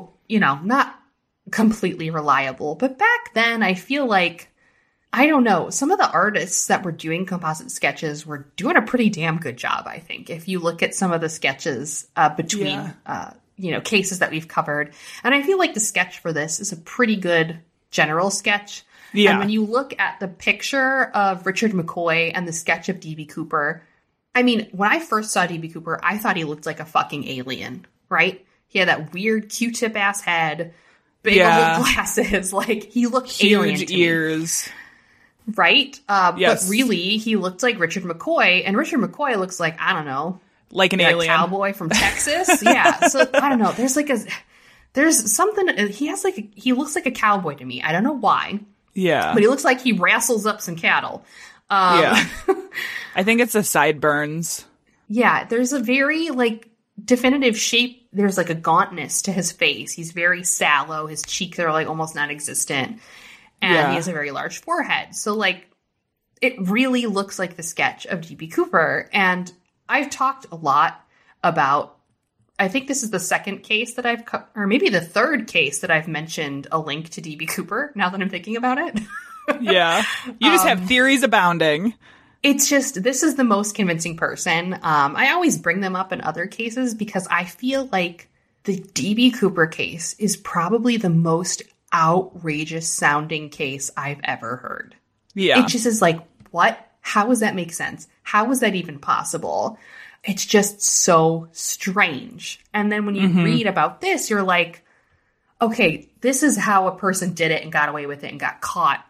not completely reliable. But back then, I feel like, I don't know, some of the artists that were doing composite sketches were doing a pretty damn good job, I think. If you look at some of the sketches between, cases that we've covered. And I feel like the sketch for this is a pretty good general sketch. Yeah. And when you look at the picture of Richard McCoy and the sketch of D.B. Cooper, I mean, when I first saw D.B. Cooper, I thought he looked like a fucking alien. Right? He had that weird Q-tip ass head, big old glasses. Like, he looked huge alien to ears. Me. Right? Yes. But really, he looked like Richard McCoy, and Richard McCoy looks like, I don't know. Like an alien. Cowboy from Texas? Yeah. So, I don't know. There's something, he looks like a cowboy to me. I don't know why. Yeah. But he looks like he wrestles up some cattle. I think it's the sideburns. Yeah. There's a very, definitive shape. There's a gauntness to his face. He's very sallow. His cheeks are almost non-existent. And he has a very large forehead. So it really looks like the sketch of D.B. Cooper. And I've talked a lot about, I think this is the second case that or maybe the third case that I've mentioned a link to D.B. Cooper, now that I'm thinking about it. Yeah. You just have theories abounding. It's just, this is the most convincing person. I always bring them up in other cases because I feel like the D.B. Cooper case is probably the most outrageous sounding case I've ever heard. Yeah. It just is what? How does that make sense? How is that even possible? It's just so strange. And then when you read about this, you're like, okay, this is how a person did it and got away with it and got caught.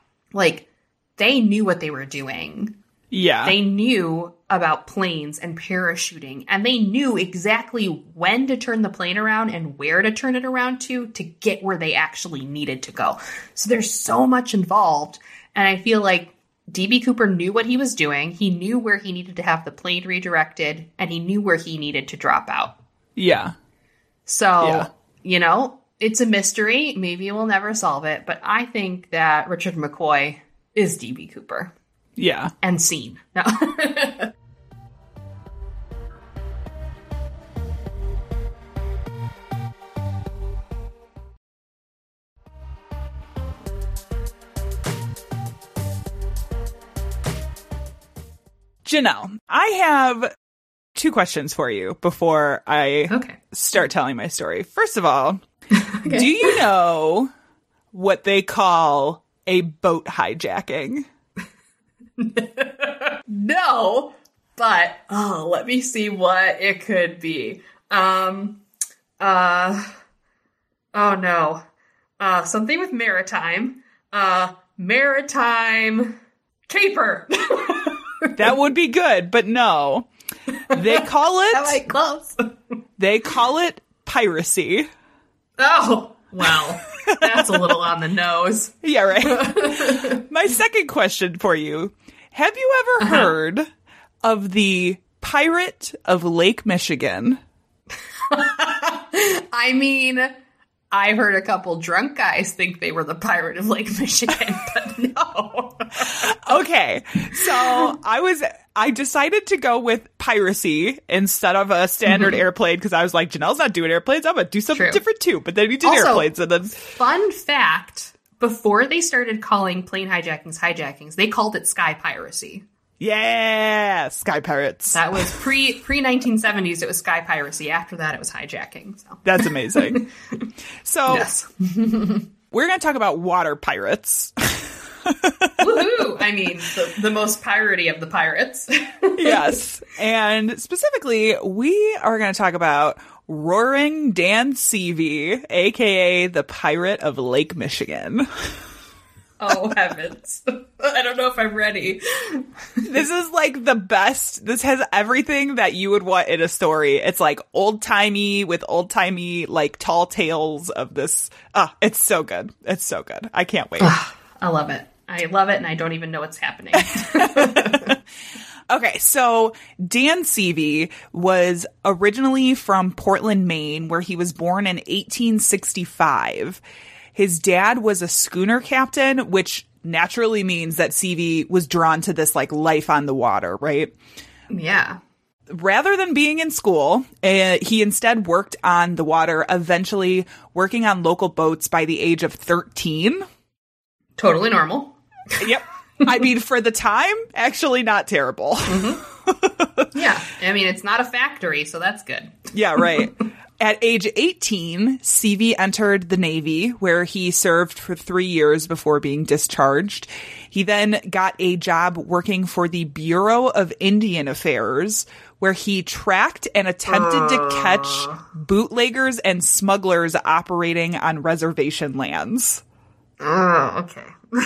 They knew what they were doing. Yeah. They knew about planes and parachuting, and they knew exactly when to turn the plane around and where to turn it around to get where they actually needed to go. So there's so much involved, and I feel like D.B. Cooper knew what he was doing. He knew where he needed to have the plane redirected, and he knew where he needed to drop out. Yeah. So, it's a mystery. Maybe we'll never solve it, but I think that Richard McCoy is D.B. Cooper. Yeah. And scene. No. Janelle, I have 2 questions for you before I start telling my story. First of all, do you know what they call a boat hijacking? No, but let me see what it could be. Oh no. Something with maritime. Maritime caper. That would be good, but no. They call it... Am I close? They call it piracy. Oh, well, that's a little on the nose. Yeah, right. My second question for you. Have you ever heard of the Pirate of Lake Michigan? I mean, I heard a couple drunk guys think they were the Pirate of Lake Michigan, but no. Okay, so I decided to go with piracy instead of a standard airplane because I was like, Janelle's not doing airplanes. I'm going to do something different too. But then you did airplanes. And then fun fact, before they started calling plane hijackings, they called it sky piracy. Yeah, sky pirates. That was pre-1970s. It was sky piracy. After that, it was hijacking. So. That's amazing. So yes. We're going to talk about water pirates. Woohoo! I mean, the most piratey of the pirates. Yes. And specifically, we are going to talk about Roaring Dan Seavey, a.k.a. the Pirate of Lake Michigan. Oh, heavens. I don't know if I'm ready. This is like the best. This has everything that you would want in a story. It's like old-timey with old-timey, like, tall tales of this. It's so good. It's so good. I can't wait. I love it. I love it, and I don't even know what's happening. Okay, so Dan Seavey was originally from Portland, Maine, where he was born in 1865. His dad was a schooner captain, which naturally means that Seavey was drawn to this, like, life on the water, right? Yeah. Rather than being in school, he instead worked on the water, eventually working on local boats by the age of 13. Totally normal. Yep. I mean, for the time, actually not terrible. Yeah. I mean, it's not a factory, so that's good. Yeah, right. At age 18, Seavey entered the Navy, where he served for 3 years before being discharged. He then got a job working for the Bureau of Indian Affairs, where he tracked and attempted to catch bootleggers and smugglers operating on reservation lands. Okay.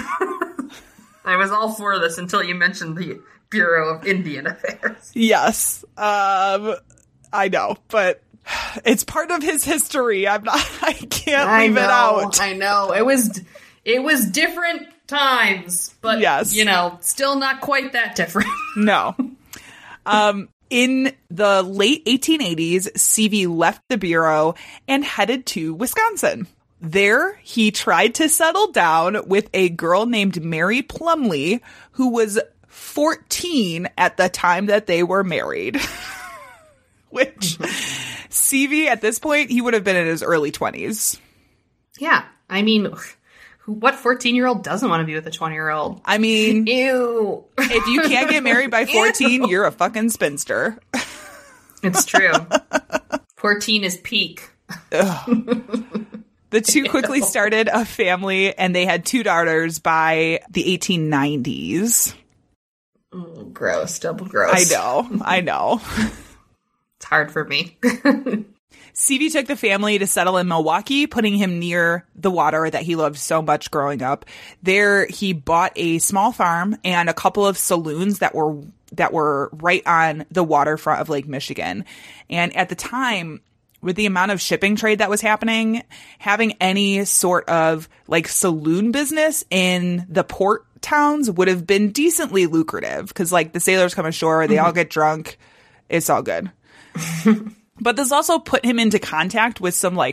I was all for this until you mentioned the Bureau of Indian Affairs. Yes. I know, but it's part of his history. I can't leave it out. I know. It was different times, but yes. Still not quite that different. No. In the late 1880s, Seavey left the Bureau and headed to Wisconsin. There, he tried to settle down with a girl named Mary Plumley, who was 14 at the time that they were married. Which, Seavey, at this point, he would have been in his early 20s. Yeah. I mean, what 14-year-old doesn't want to be with a 20-year-old? I mean, ew. If you can't get married by 14, you're a fucking spinster. It's true. 14 is peak. The two quickly started a family, and they had 2 daughters by the 1890s. Oh, gross. Double gross. I know. It's hard for me. Seavey took the family to settle in Milwaukee, putting him near the water that he loved so much growing up. There, he bought a small farm and a couple of saloons that were right on the waterfront of Lake Michigan. And at the time, with the amount of shipping trade that was happening, having any sort of like saloon business in the port towns would have been decently lucrative because like the sailors come ashore, they all get drunk. It's all good. But this also put him into contact with some like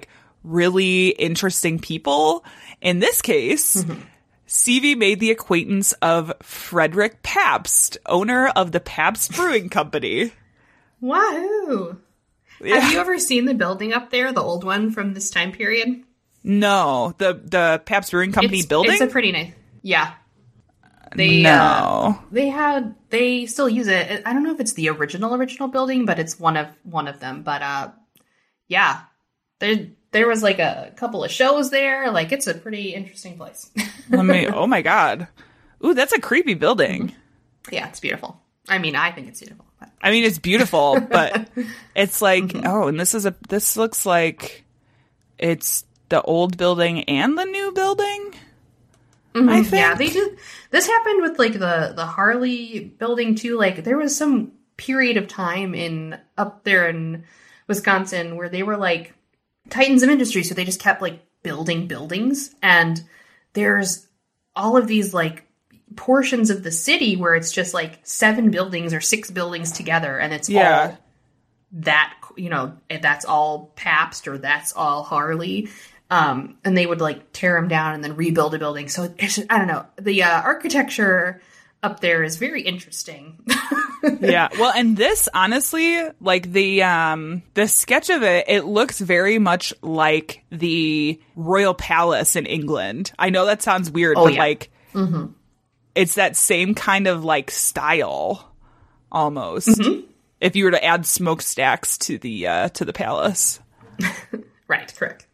really interesting people. In this case, Seavey made the acquaintance of Frederick Pabst, owner of the Pabst Brewing Company. Wahoo! Yeah. Have you ever seen the building up there, the old one from this time period? No, the Pabst Brewing Company building? It's a pretty nice. Yeah. No. They still use it. I don't know if it's the original building, but it's one of them. But yeah. There was like a couple of shows there. Like, it's a pretty interesting place. Oh my God. Ooh, that's a creepy building. Yeah, it's beautiful. I mean, I think it's beautiful. But. I mean, it's beautiful, but it's like, oh, and this looks like it's the old building and the new building. I think. Yeah, they do. This happened with like the Harley building too. Like, there was some period of time up there in Wisconsin where they were like titans of industry, so they just kept like building buildings, and there's all of these like portions of the city where it's just like 7 buildings or 6 buildings together, and it's all that, that's all Pabst or that's all Harley. And they would like tear them down and then rebuild a building. So it's just, I don't know. The architecture up there is very interesting. Yeah. Well, and this, honestly, like the sketch of it looks very much like the Royal Palace in England. I know that sounds weird, but like it's that same kind of like style almost. If you were to add smokestacks to the palace. Right. Correct.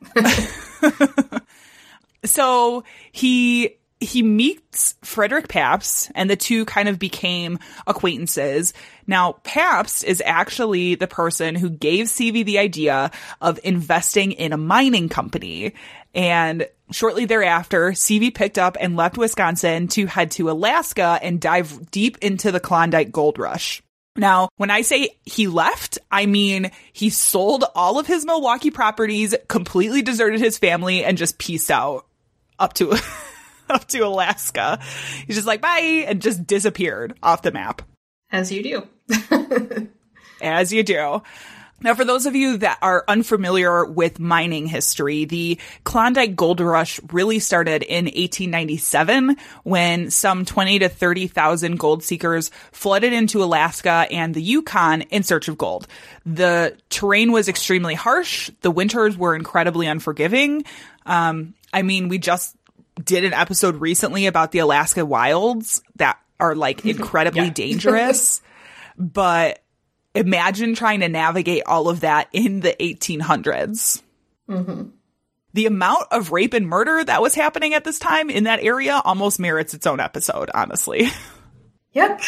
So he meets Frederick Pabst, and the two kind of became acquaintances. Now, Pabst is actually the person who gave Seavey the idea of investing in a mining company. And shortly thereafter, Seavey picked up and left Wisconsin to head to Alaska and dive deep into the Klondike Gold Rush. Now, when I say he left, I mean he sold all of his Milwaukee properties, completely deserted his family, and just peaced out up to Alaska. He's just like, bye, and just disappeared off the map. As you do. As you do. Now, for those of you that are unfamiliar with mining history, the Klondike Gold Rush really started in 1897 when some 20 to 30,000 gold seekers flooded into Alaska and the Yukon in search of gold. The terrain was extremely harsh. The winters were incredibly unforgiving. I mean, we just did an episode recently about the Alaska wilds that are like incredibly dangerous, but imagine trying to navigate all of that in the 1800s. The amount of rape and murder that was happening at this time in that area almost merits its own episode, honestly. Yep.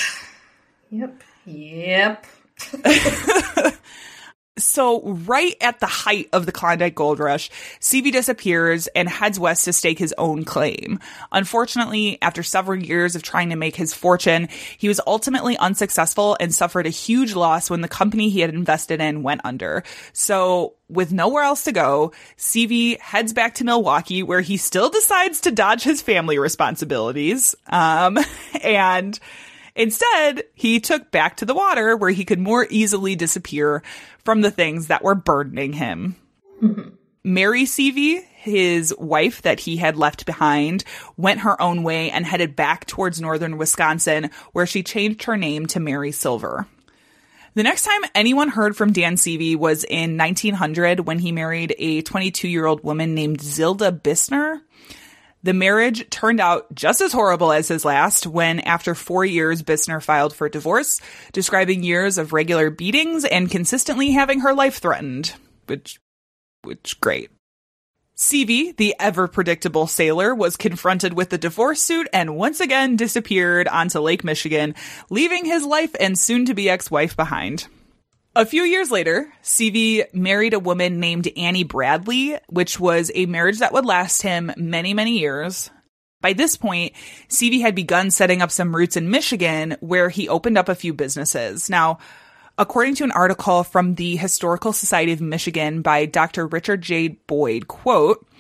So right at the height of the Klondike Gold Rush, Seavey disappears and heads west to stake his own claim. Unfortunately, after several years of trying to make his fortune, he was ultimately unsuccessful and suffered a huge loss when the company he had invested in went under. So with nowhere else to go, Seavey heads back to Milwaukee, where he still decides to dodge his family responsibilities. And instead, he took back to the water where he could more easily disappear from the things that were burdening him. Mary Seavey, his wife that he had left behind, went her own way and headed back towards northern Wisconsin, where she changed her name to Mary Silver. The next time anyone heard from Dan Seavey was in 1900 when he married a 22-year-old woman named Zilda Bissner. The marriage turned out just as horrible as his last when, after 4 years, Bissner filed for divorce, describing years of regular beatings and consistently having her life threatened. Which great. Seavey, the ever-predictable sailor, was confronted with the divorce suit and once again disappeared onto Lake Michigan, leaving his life and soon-to-be ex-wife behind. A few years later, Seavey married a woman named Annie Bradley, which was a marriage that would last him many, many years. By this point, Seavey had begun setting up some roots in Michigan, where he opened up a few businesses. Now, according to an article from the Historical Society of Michigan by Dr. Richard J. Boyd, quote,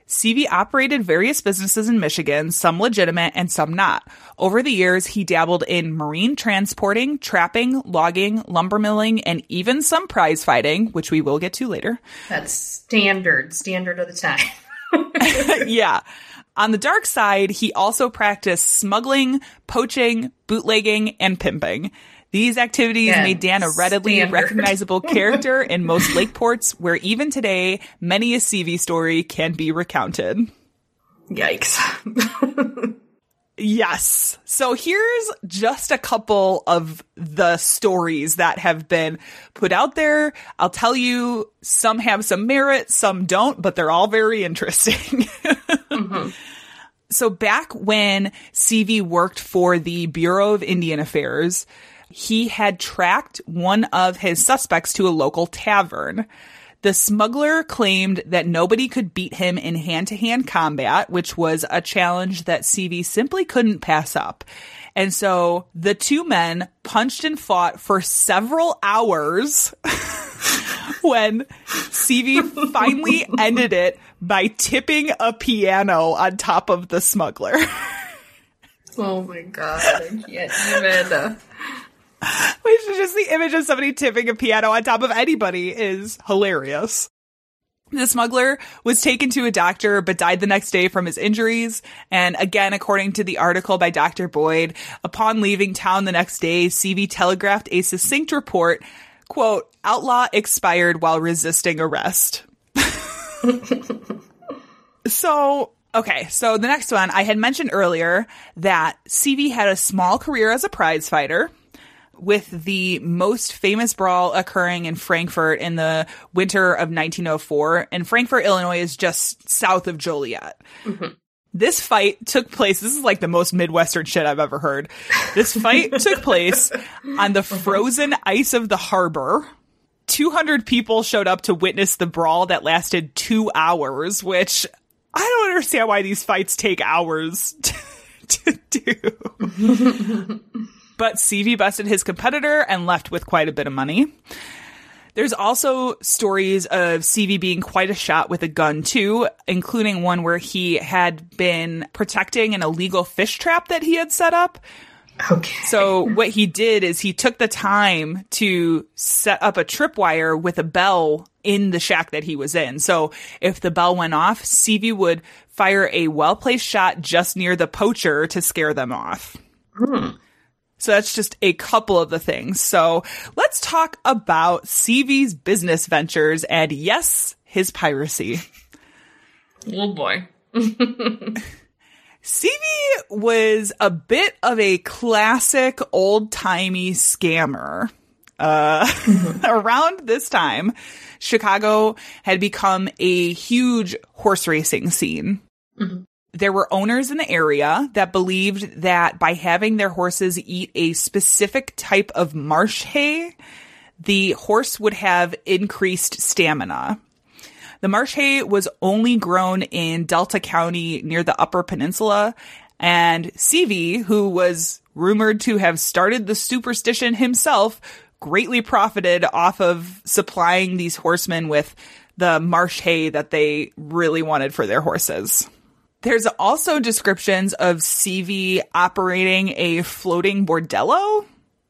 CV operated various businesses in Michigan, some legitimate and some not. Over the years, he dabbled in marine transporting, trapping, logging, lumber milling, and even some prize fighting, which we will get to later. That's standard of the time. Yeah. On the dark side, he also practiced smuggling, poaching, bootlegging, and pimping. These activities made Dan a readily recognizable character in most lake ports, where even today, many a CV story can be recounted. Yikes. Yes. So here's just a couple of the stories that have been put out there. I'll tell you, some have some merit, some don't, but they're all very interesting. Mm-hmm. So back when CV worked for the Bureau of Indian Affairs, he had tracked one of his suspects to a local tavern. The smuggler claimed that nobody could beat him in hand-to-hand combat, which was a challenge that CV simply couldn't pass up. And so the two men punched and fought for several hours when CV finally ended it by tipping a piano on top of the smuggler. Oh my God, I can't even... Which is just the image of somebody tipping a piano on top of anybody is hilarious. The smuggler was taken to a doctor but died the next day from his injuries. And again, according to the article by Dr. Boyd, upon leaving town the next day, CV telegraphed a succinct report, quote, "Outlaw expired while resisting arrest." So the next one, I had mentioned earlier that CV had a small career as a prize fighter, with the most famous brawl occurring in Frankfort in the winter of 1904. And Frankfort, Illinois is just south of Joliet. Mm-hmm. This fight took place, this is like the most Midwestern shit I've ever heard. This fight took place on the frozen ice of the harbor. 200 people showed up to witness the brawl that lasted 2 hours, which I don't understand why these fights take hours to do. But CV bested his competitor and left with quite a bit of money. There's also stories of CV being quite a shot with a gun, too, including one where he had been protecting an illegal fish trap that he had set up. Okay. So what he did is he took the time to set up a tripwire with a bell in the shack that he was in. So if the bell went off, CV would fire a well-placed shot just near the poacher to scare them off. So that's just a couple of the things. So let's talk about CV's business ventures and, yes, his piracy. Oh, boy. CV was a bit of a classic old-timey scammer. Around this time, Chicago had become a huge horse racing scene. Mm-hmm. There were owners in the area that believed that by having their horses eat a specific type of marsh hay, the horse would have increased stamina. The marsh hay was only grown in Delta County near the Upper Peninsula, and CV, who was rumored to have started the superstition himself, greatly profited off of supplying these horsemen with the marsh hay that they really wanted for their horses. There's also descriptions of CV operating a floating bordello.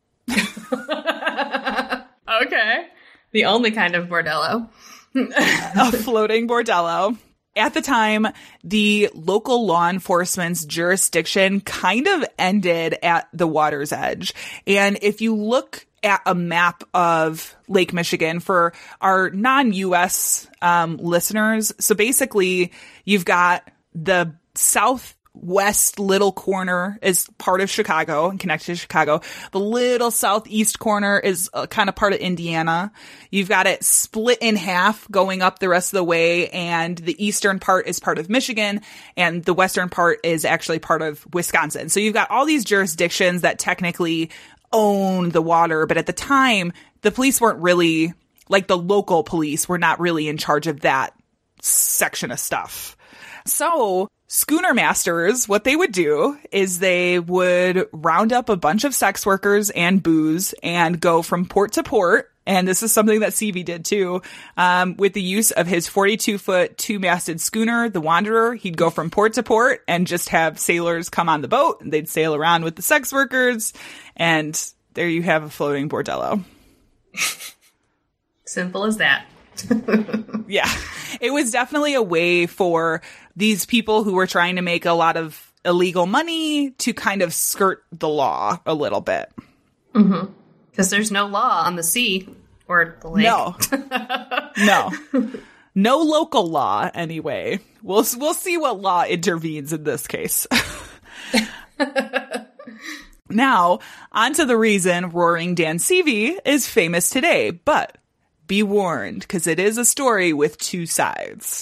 Okay. The only kind of bordello. A floating bordello. At the time, the local law enforcement's jurisdiction kind of ended at the water's edge. And if you look at a map of Lake Michigan for our non-U.S. Listeners, so basically you've got the southwest little corner is part of Chicago and connected to Chicago. The little southeast corner is kind of part of Indiana. You've got it split in half going up the rest of the way, and the eastern part is part of Michigan, and the western part is actually part of Wisconsin. So you've got all these jurisdictions that technically own the water, but at the time, the police weren't really, like the local police were not really in charge of that section of stuff. So schooner masters, what they would do is they would round up a bunch of sex workers and booze and go from port to port and this is something that Seavey did too, with the use of his 42-foot two-masted schooner, the Wanderer. He'd go from port to port and just have sailors come on the boat, and they'd sail around with the sex workers, and there you have a floating bordello. Simple as that. Yeah. It was definitely a way for these people who were trying to make a lot of illegal money to kind of skirt the law a little bit. Mm-hmm. Because there's no law on the sea or the lake. No. No local law, anyway. We'll see what law intervenes in this case. Now, on to the reason Roaring Dan Seavey is famous today, but be warned, because it is a story with two sides.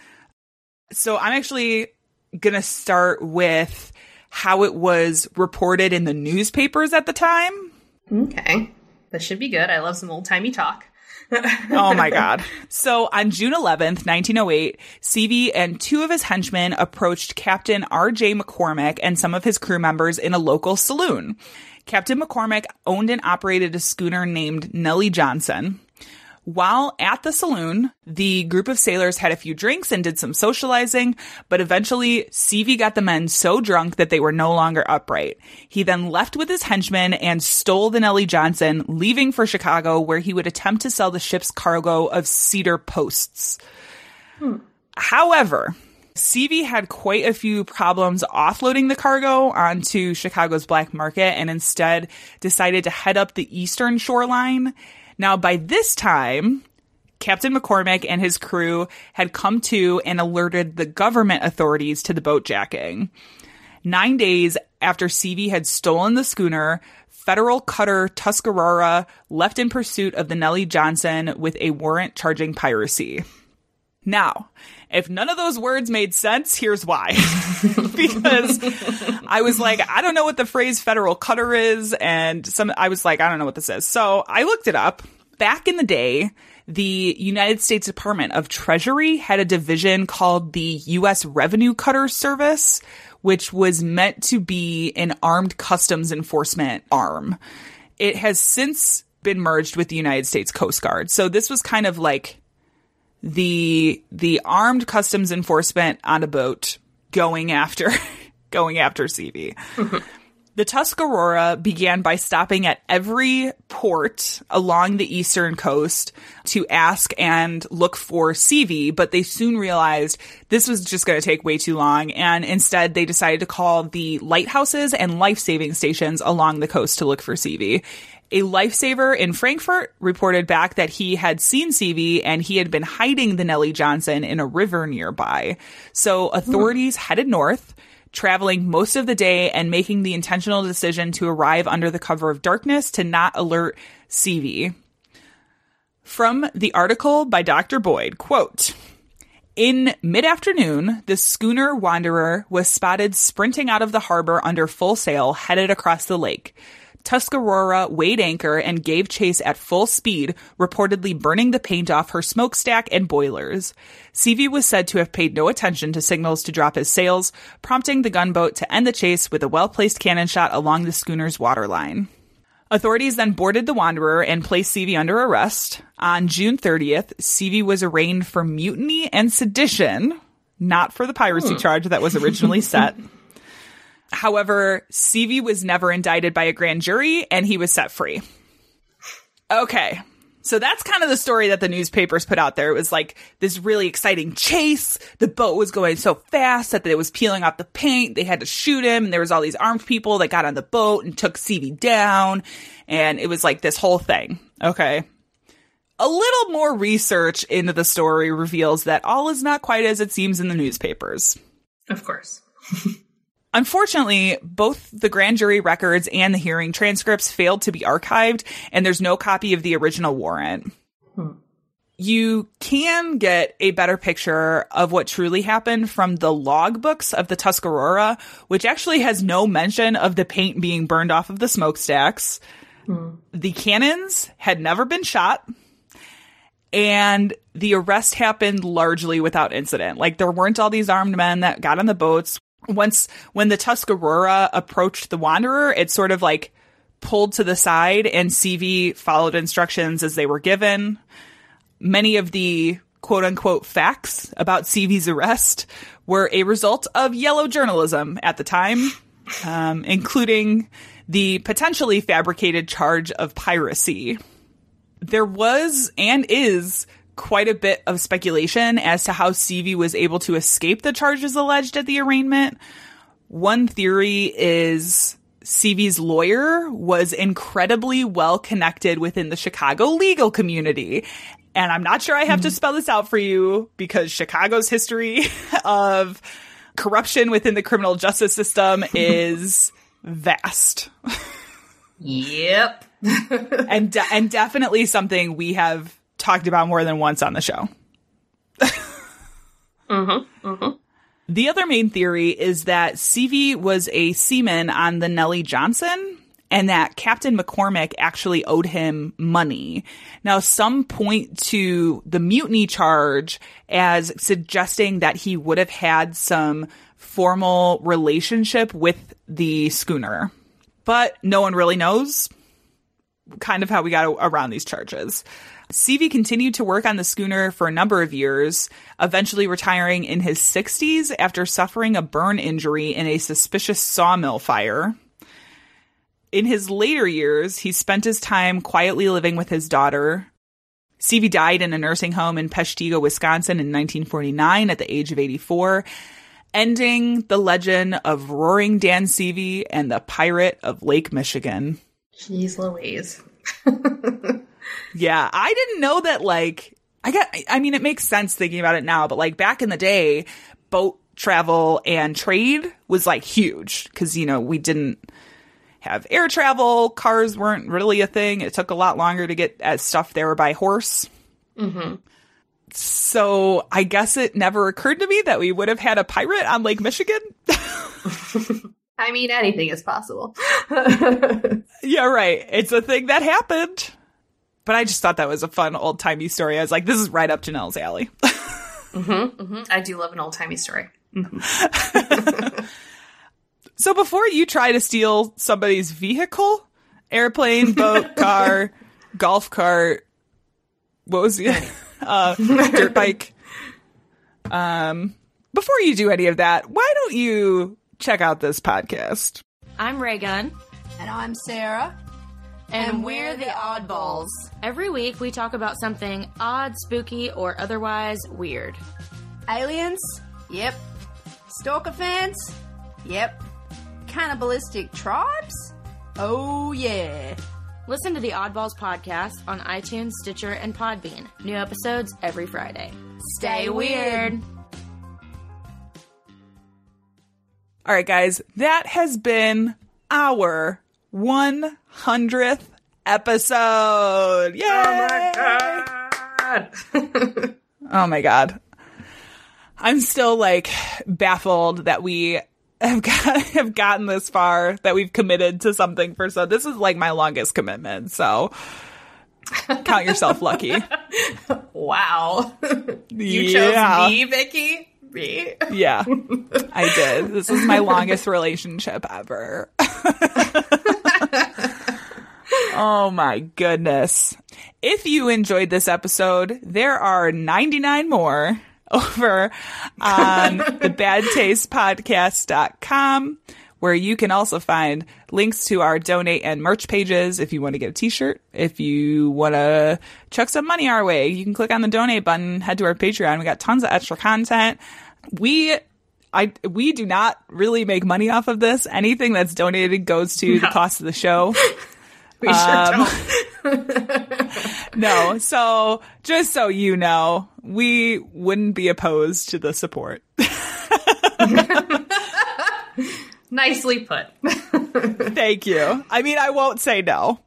So I'm actually going to start with how it was reported in the newspapers at the time. Okay. That should be good. I love some old-timey talk. Oh my God. So on June 11th, 1908, Seavey and two of his henchmen approached Captain R.J. McCormick and some of his crew members in a local saloon. Captain McCormick owned and operated a schooner named Nellie Johnson. While at the saloon, the group of sailors had a few drinks and did some socializing, but eventually Seavey got the men so drunk that they were no longer upright. He then left with his henchmen and stole the Nellie Johnson, leaving for Chicago, where he would attempt to sell the ship's cargo of cedar posts. However, Seavey had quite a few problems offloading the cargo onto Chicago's black market and instead decided to head up the eastern shoreline. Now, by this time, Captain McCormick and his crew had come to and alerted the government authorities to the boatjacking. 9 days after Seavey had stolen the schooner, federal cutter Tuscarora left in pursuit of the Nellie Johnson with a warrant charging piracy. Now, if none of those words made sense, here's why. Because I was like, I don't know what the phrase federal cutter is. And I was like, I don't know what this is. So I looked it up. Back in the day, the United States Department of Treasury had a division called the U.S. Revenue Cutter Service, which was meant to be an armed customs enforcement arm. It has since been merged with the United States Coast Guard. So this was kind of like the armed customs enforcement on a boat going after Seavey. The Tuscarora began by stopping at every port along the eastern coast to ask and look for Seavey, but they soon realized this was just going to take way too long, and instead they decided to call the lighthouses and life-saving stations along the coast to look for Seavey. A lifesaver in Frankfurt reported back that he had seen Seavey and he had been hiding the Nellie Johnson in a river nearby. So authorities headed north, traveling most of the day and making the intentional decision to arrive under the cover of darkness to not alert Seavey. From the article by Dr. Boyd, quote, "In mid-afternoon, the schooner Wanderer was spotted sprinting out of the harbor under full sail, headed across the lake. Tuscarora weighed anchor and gave chase at full speed, reportedly burning the paint off her smokestack and boilers. Seavey was said to have paid no attention to signals to drop his sails, prompting the gunboat to end the chase with a well-placed cannon shot along the schooner's waterline." Authorities then boarded the Wanderer and placed Seavey under arrest. On June 30th, Seavey was arraigned for mutiny and sedition, not for the piracy charge that was originally set. However, Seavey was never indicted by a grand jury, and he was set free. Okay, so that's kind of the story that the newspapers put out there. It was like this really exciting chase. The boat was going so fast that it was peeling off the paint. They had to shoot him, and there was all these armed people that got on the boat and took Seavey down, and it was like this whole thing. Okay. A little more research into the story reveals that all is not quite as it seems in the newspapers. Of course. Unfortunately, both the grand jury records and the hearing transcripts failed to be archived, and there's no copy of the original warrant. You can get a better picture of what truly happened from the logbooks of the Tuscarora, which actually has no mention of the paint being burned off of the smokestacks. The cannons had never been shot, and the arrest happened largely without incident. Like, there weren't all these armed men that got on the boats. When the Tuscarora approached the Wanderer, it sort of like pulled to the side and CV followed instructions as they were given. Many of the quote unquote facts about CV's arrest were a result of yellow journalism at the time, including the potentially fabricated charge of piracy. There was and is quite a bit of speculation as to how CV was able to escape the charges alleged at the arraignment. One theory is CV's lawyer was incredibly well connected within the Chicago legal community. And I'm not sure I have to spell this out for you because Chicago's history of corruption within the criminal justice system is vast. Yep. and definitely something we have talked about more than once on the show. The other main theory is that CV was a seaman on the Nellie Johnson and that Captain McCormick actually owed him money. Now, some point to the mutiny charge as suggesting that he would have had some formal relationship with the schooner. But no one really knows kind of how we got around these charges. CV continued to work on the schooner for a number of years, eventually retiring in his 60s after suffering a burn injury in a suspicious sawmill fire. In his later years, he spent his time quietly living with his daughter. CV died in a nursing home in Peshtigo, Wisconsin in 1949 at the age of 84, ending the legend of Roaring Dan CV and the Pirate of Lake Michigan. Jeez Louise. Yeah, I didn't know that, like, I mean, it makes sense thinking about it now, but, like, back in the day, boat travel and trade was, like, huge because, you know, we didn't have air travel. Cars weren't really a thing. It took a lot longer to get stuff there by horse. Mm-hmm. So I guess it never occurred to me that we would have had a pirate on Lake Michigan. I mean, anything is possible. Yeah, right. It's a thing that happened. But I just thought that was a fun old-timey story. I was like, this is right up Janelle's alley. I do love an old-timey story. So before you try to steal somebody's vehicle, airplane, boat, car, golf cart, what was the dirt bike? Before you do any of that, why don't you check out this podcast? I'm Raygun. And I'm Sarah. And we're the Oddballs. Every week we talk about something odd, spooky, or otherwise weird. Aliens? Yep. Stalker fans? Yep. Cannibalistic tribes? Oh yeah. Listen to the Oddballs podcast on iTunes, Stitcher, and Podbean. New episodes every Friday. Stay weird. All right, guys, that has been our 100th episode. Yay! Oh my god. I'm still like baffled that we have gotten this far, that we've committed to something for so. This is like my longest commitment, so count yourself lucky. Wow. You chose me, Vicky? Me? Yeah, I did. This is my longest relationship ever. Oh my goodness. If you enjoyed this episode, there are 99 more over on thebadtastepodcast.com, where you can also find links to our donate and merch pages if you want to get a t-shirt. If you want to chuck some money our way, you can click on the donate button, head to our Patreon. We got tons of extra content. We do not really make money off of this. Anything that's donated goes to the cost of the show. We sure don't. No, so just so you know, we wouldn't be opposed to the support. Nicely put. Thank you. I mean, I won't say no.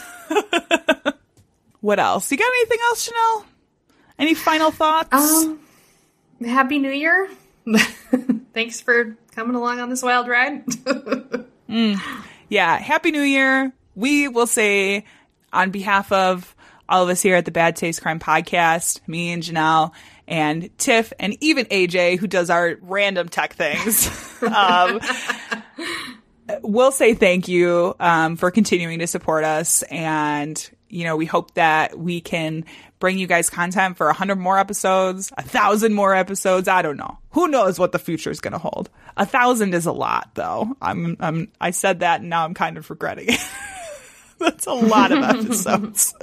What else? You got anything else, Janelle? Any final thoughts? Happy New Year. Thanks for coming along on this wild ride. Yeah, Happy New Year. We will say, on behalf of all of us here at the Bad Taste Crime Podcast, me and Janelle and Tiff and even AJ, who does our random tech things, we'll say thank you for continuing to support us. And, you know, we hope that we can bring you guys content for 100 more episodes, 1,000 more episodes. I don't know. Who knows what the future is going to hold? 1,000 is a lot, though. I said that, and now I'm kind of regretting it. That's a lot of episodes.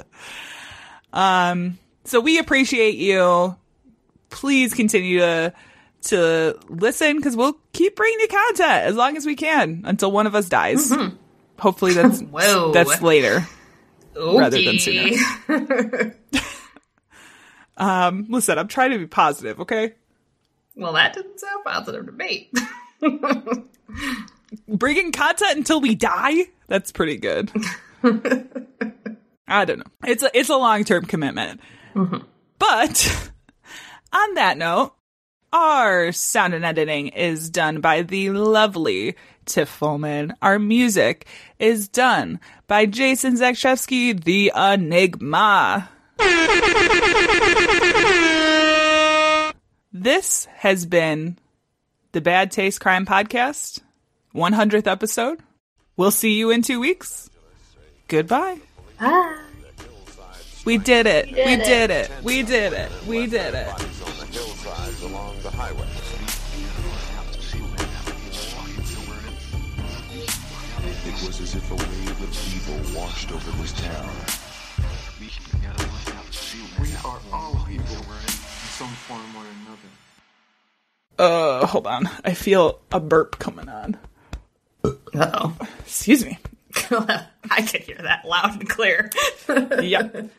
So we appreciate you. Please continue to listen, because we'll keep bringing you content as long as we can until one of us dies. Mm-hmm. Hopefully that's later rather than sooner. Listen, I'm trying to be positive, okay? Well, that didn't sound positive to me. Bringing content until we die? That's pretty good. I don't know. It's a long-term commitment. Mm-hmm. But on that note, our sound and editing is done by the lovely Tiff Fullman. Our music is done by Jason Zakshevsky, the Enigma. This has been the Bad Taste Crime Podcast, 100th episode. We'll see you in 2 weeks. Goodbye. Bye. We did it. We did it. We did it. We did it. Along the highway. It was as if a wave of evil washed over this town. We are all evil in some form or another. Hold on. I feel a burp coming on. Uh-oh. Excuse me. I can hear that loud and clear. Yep.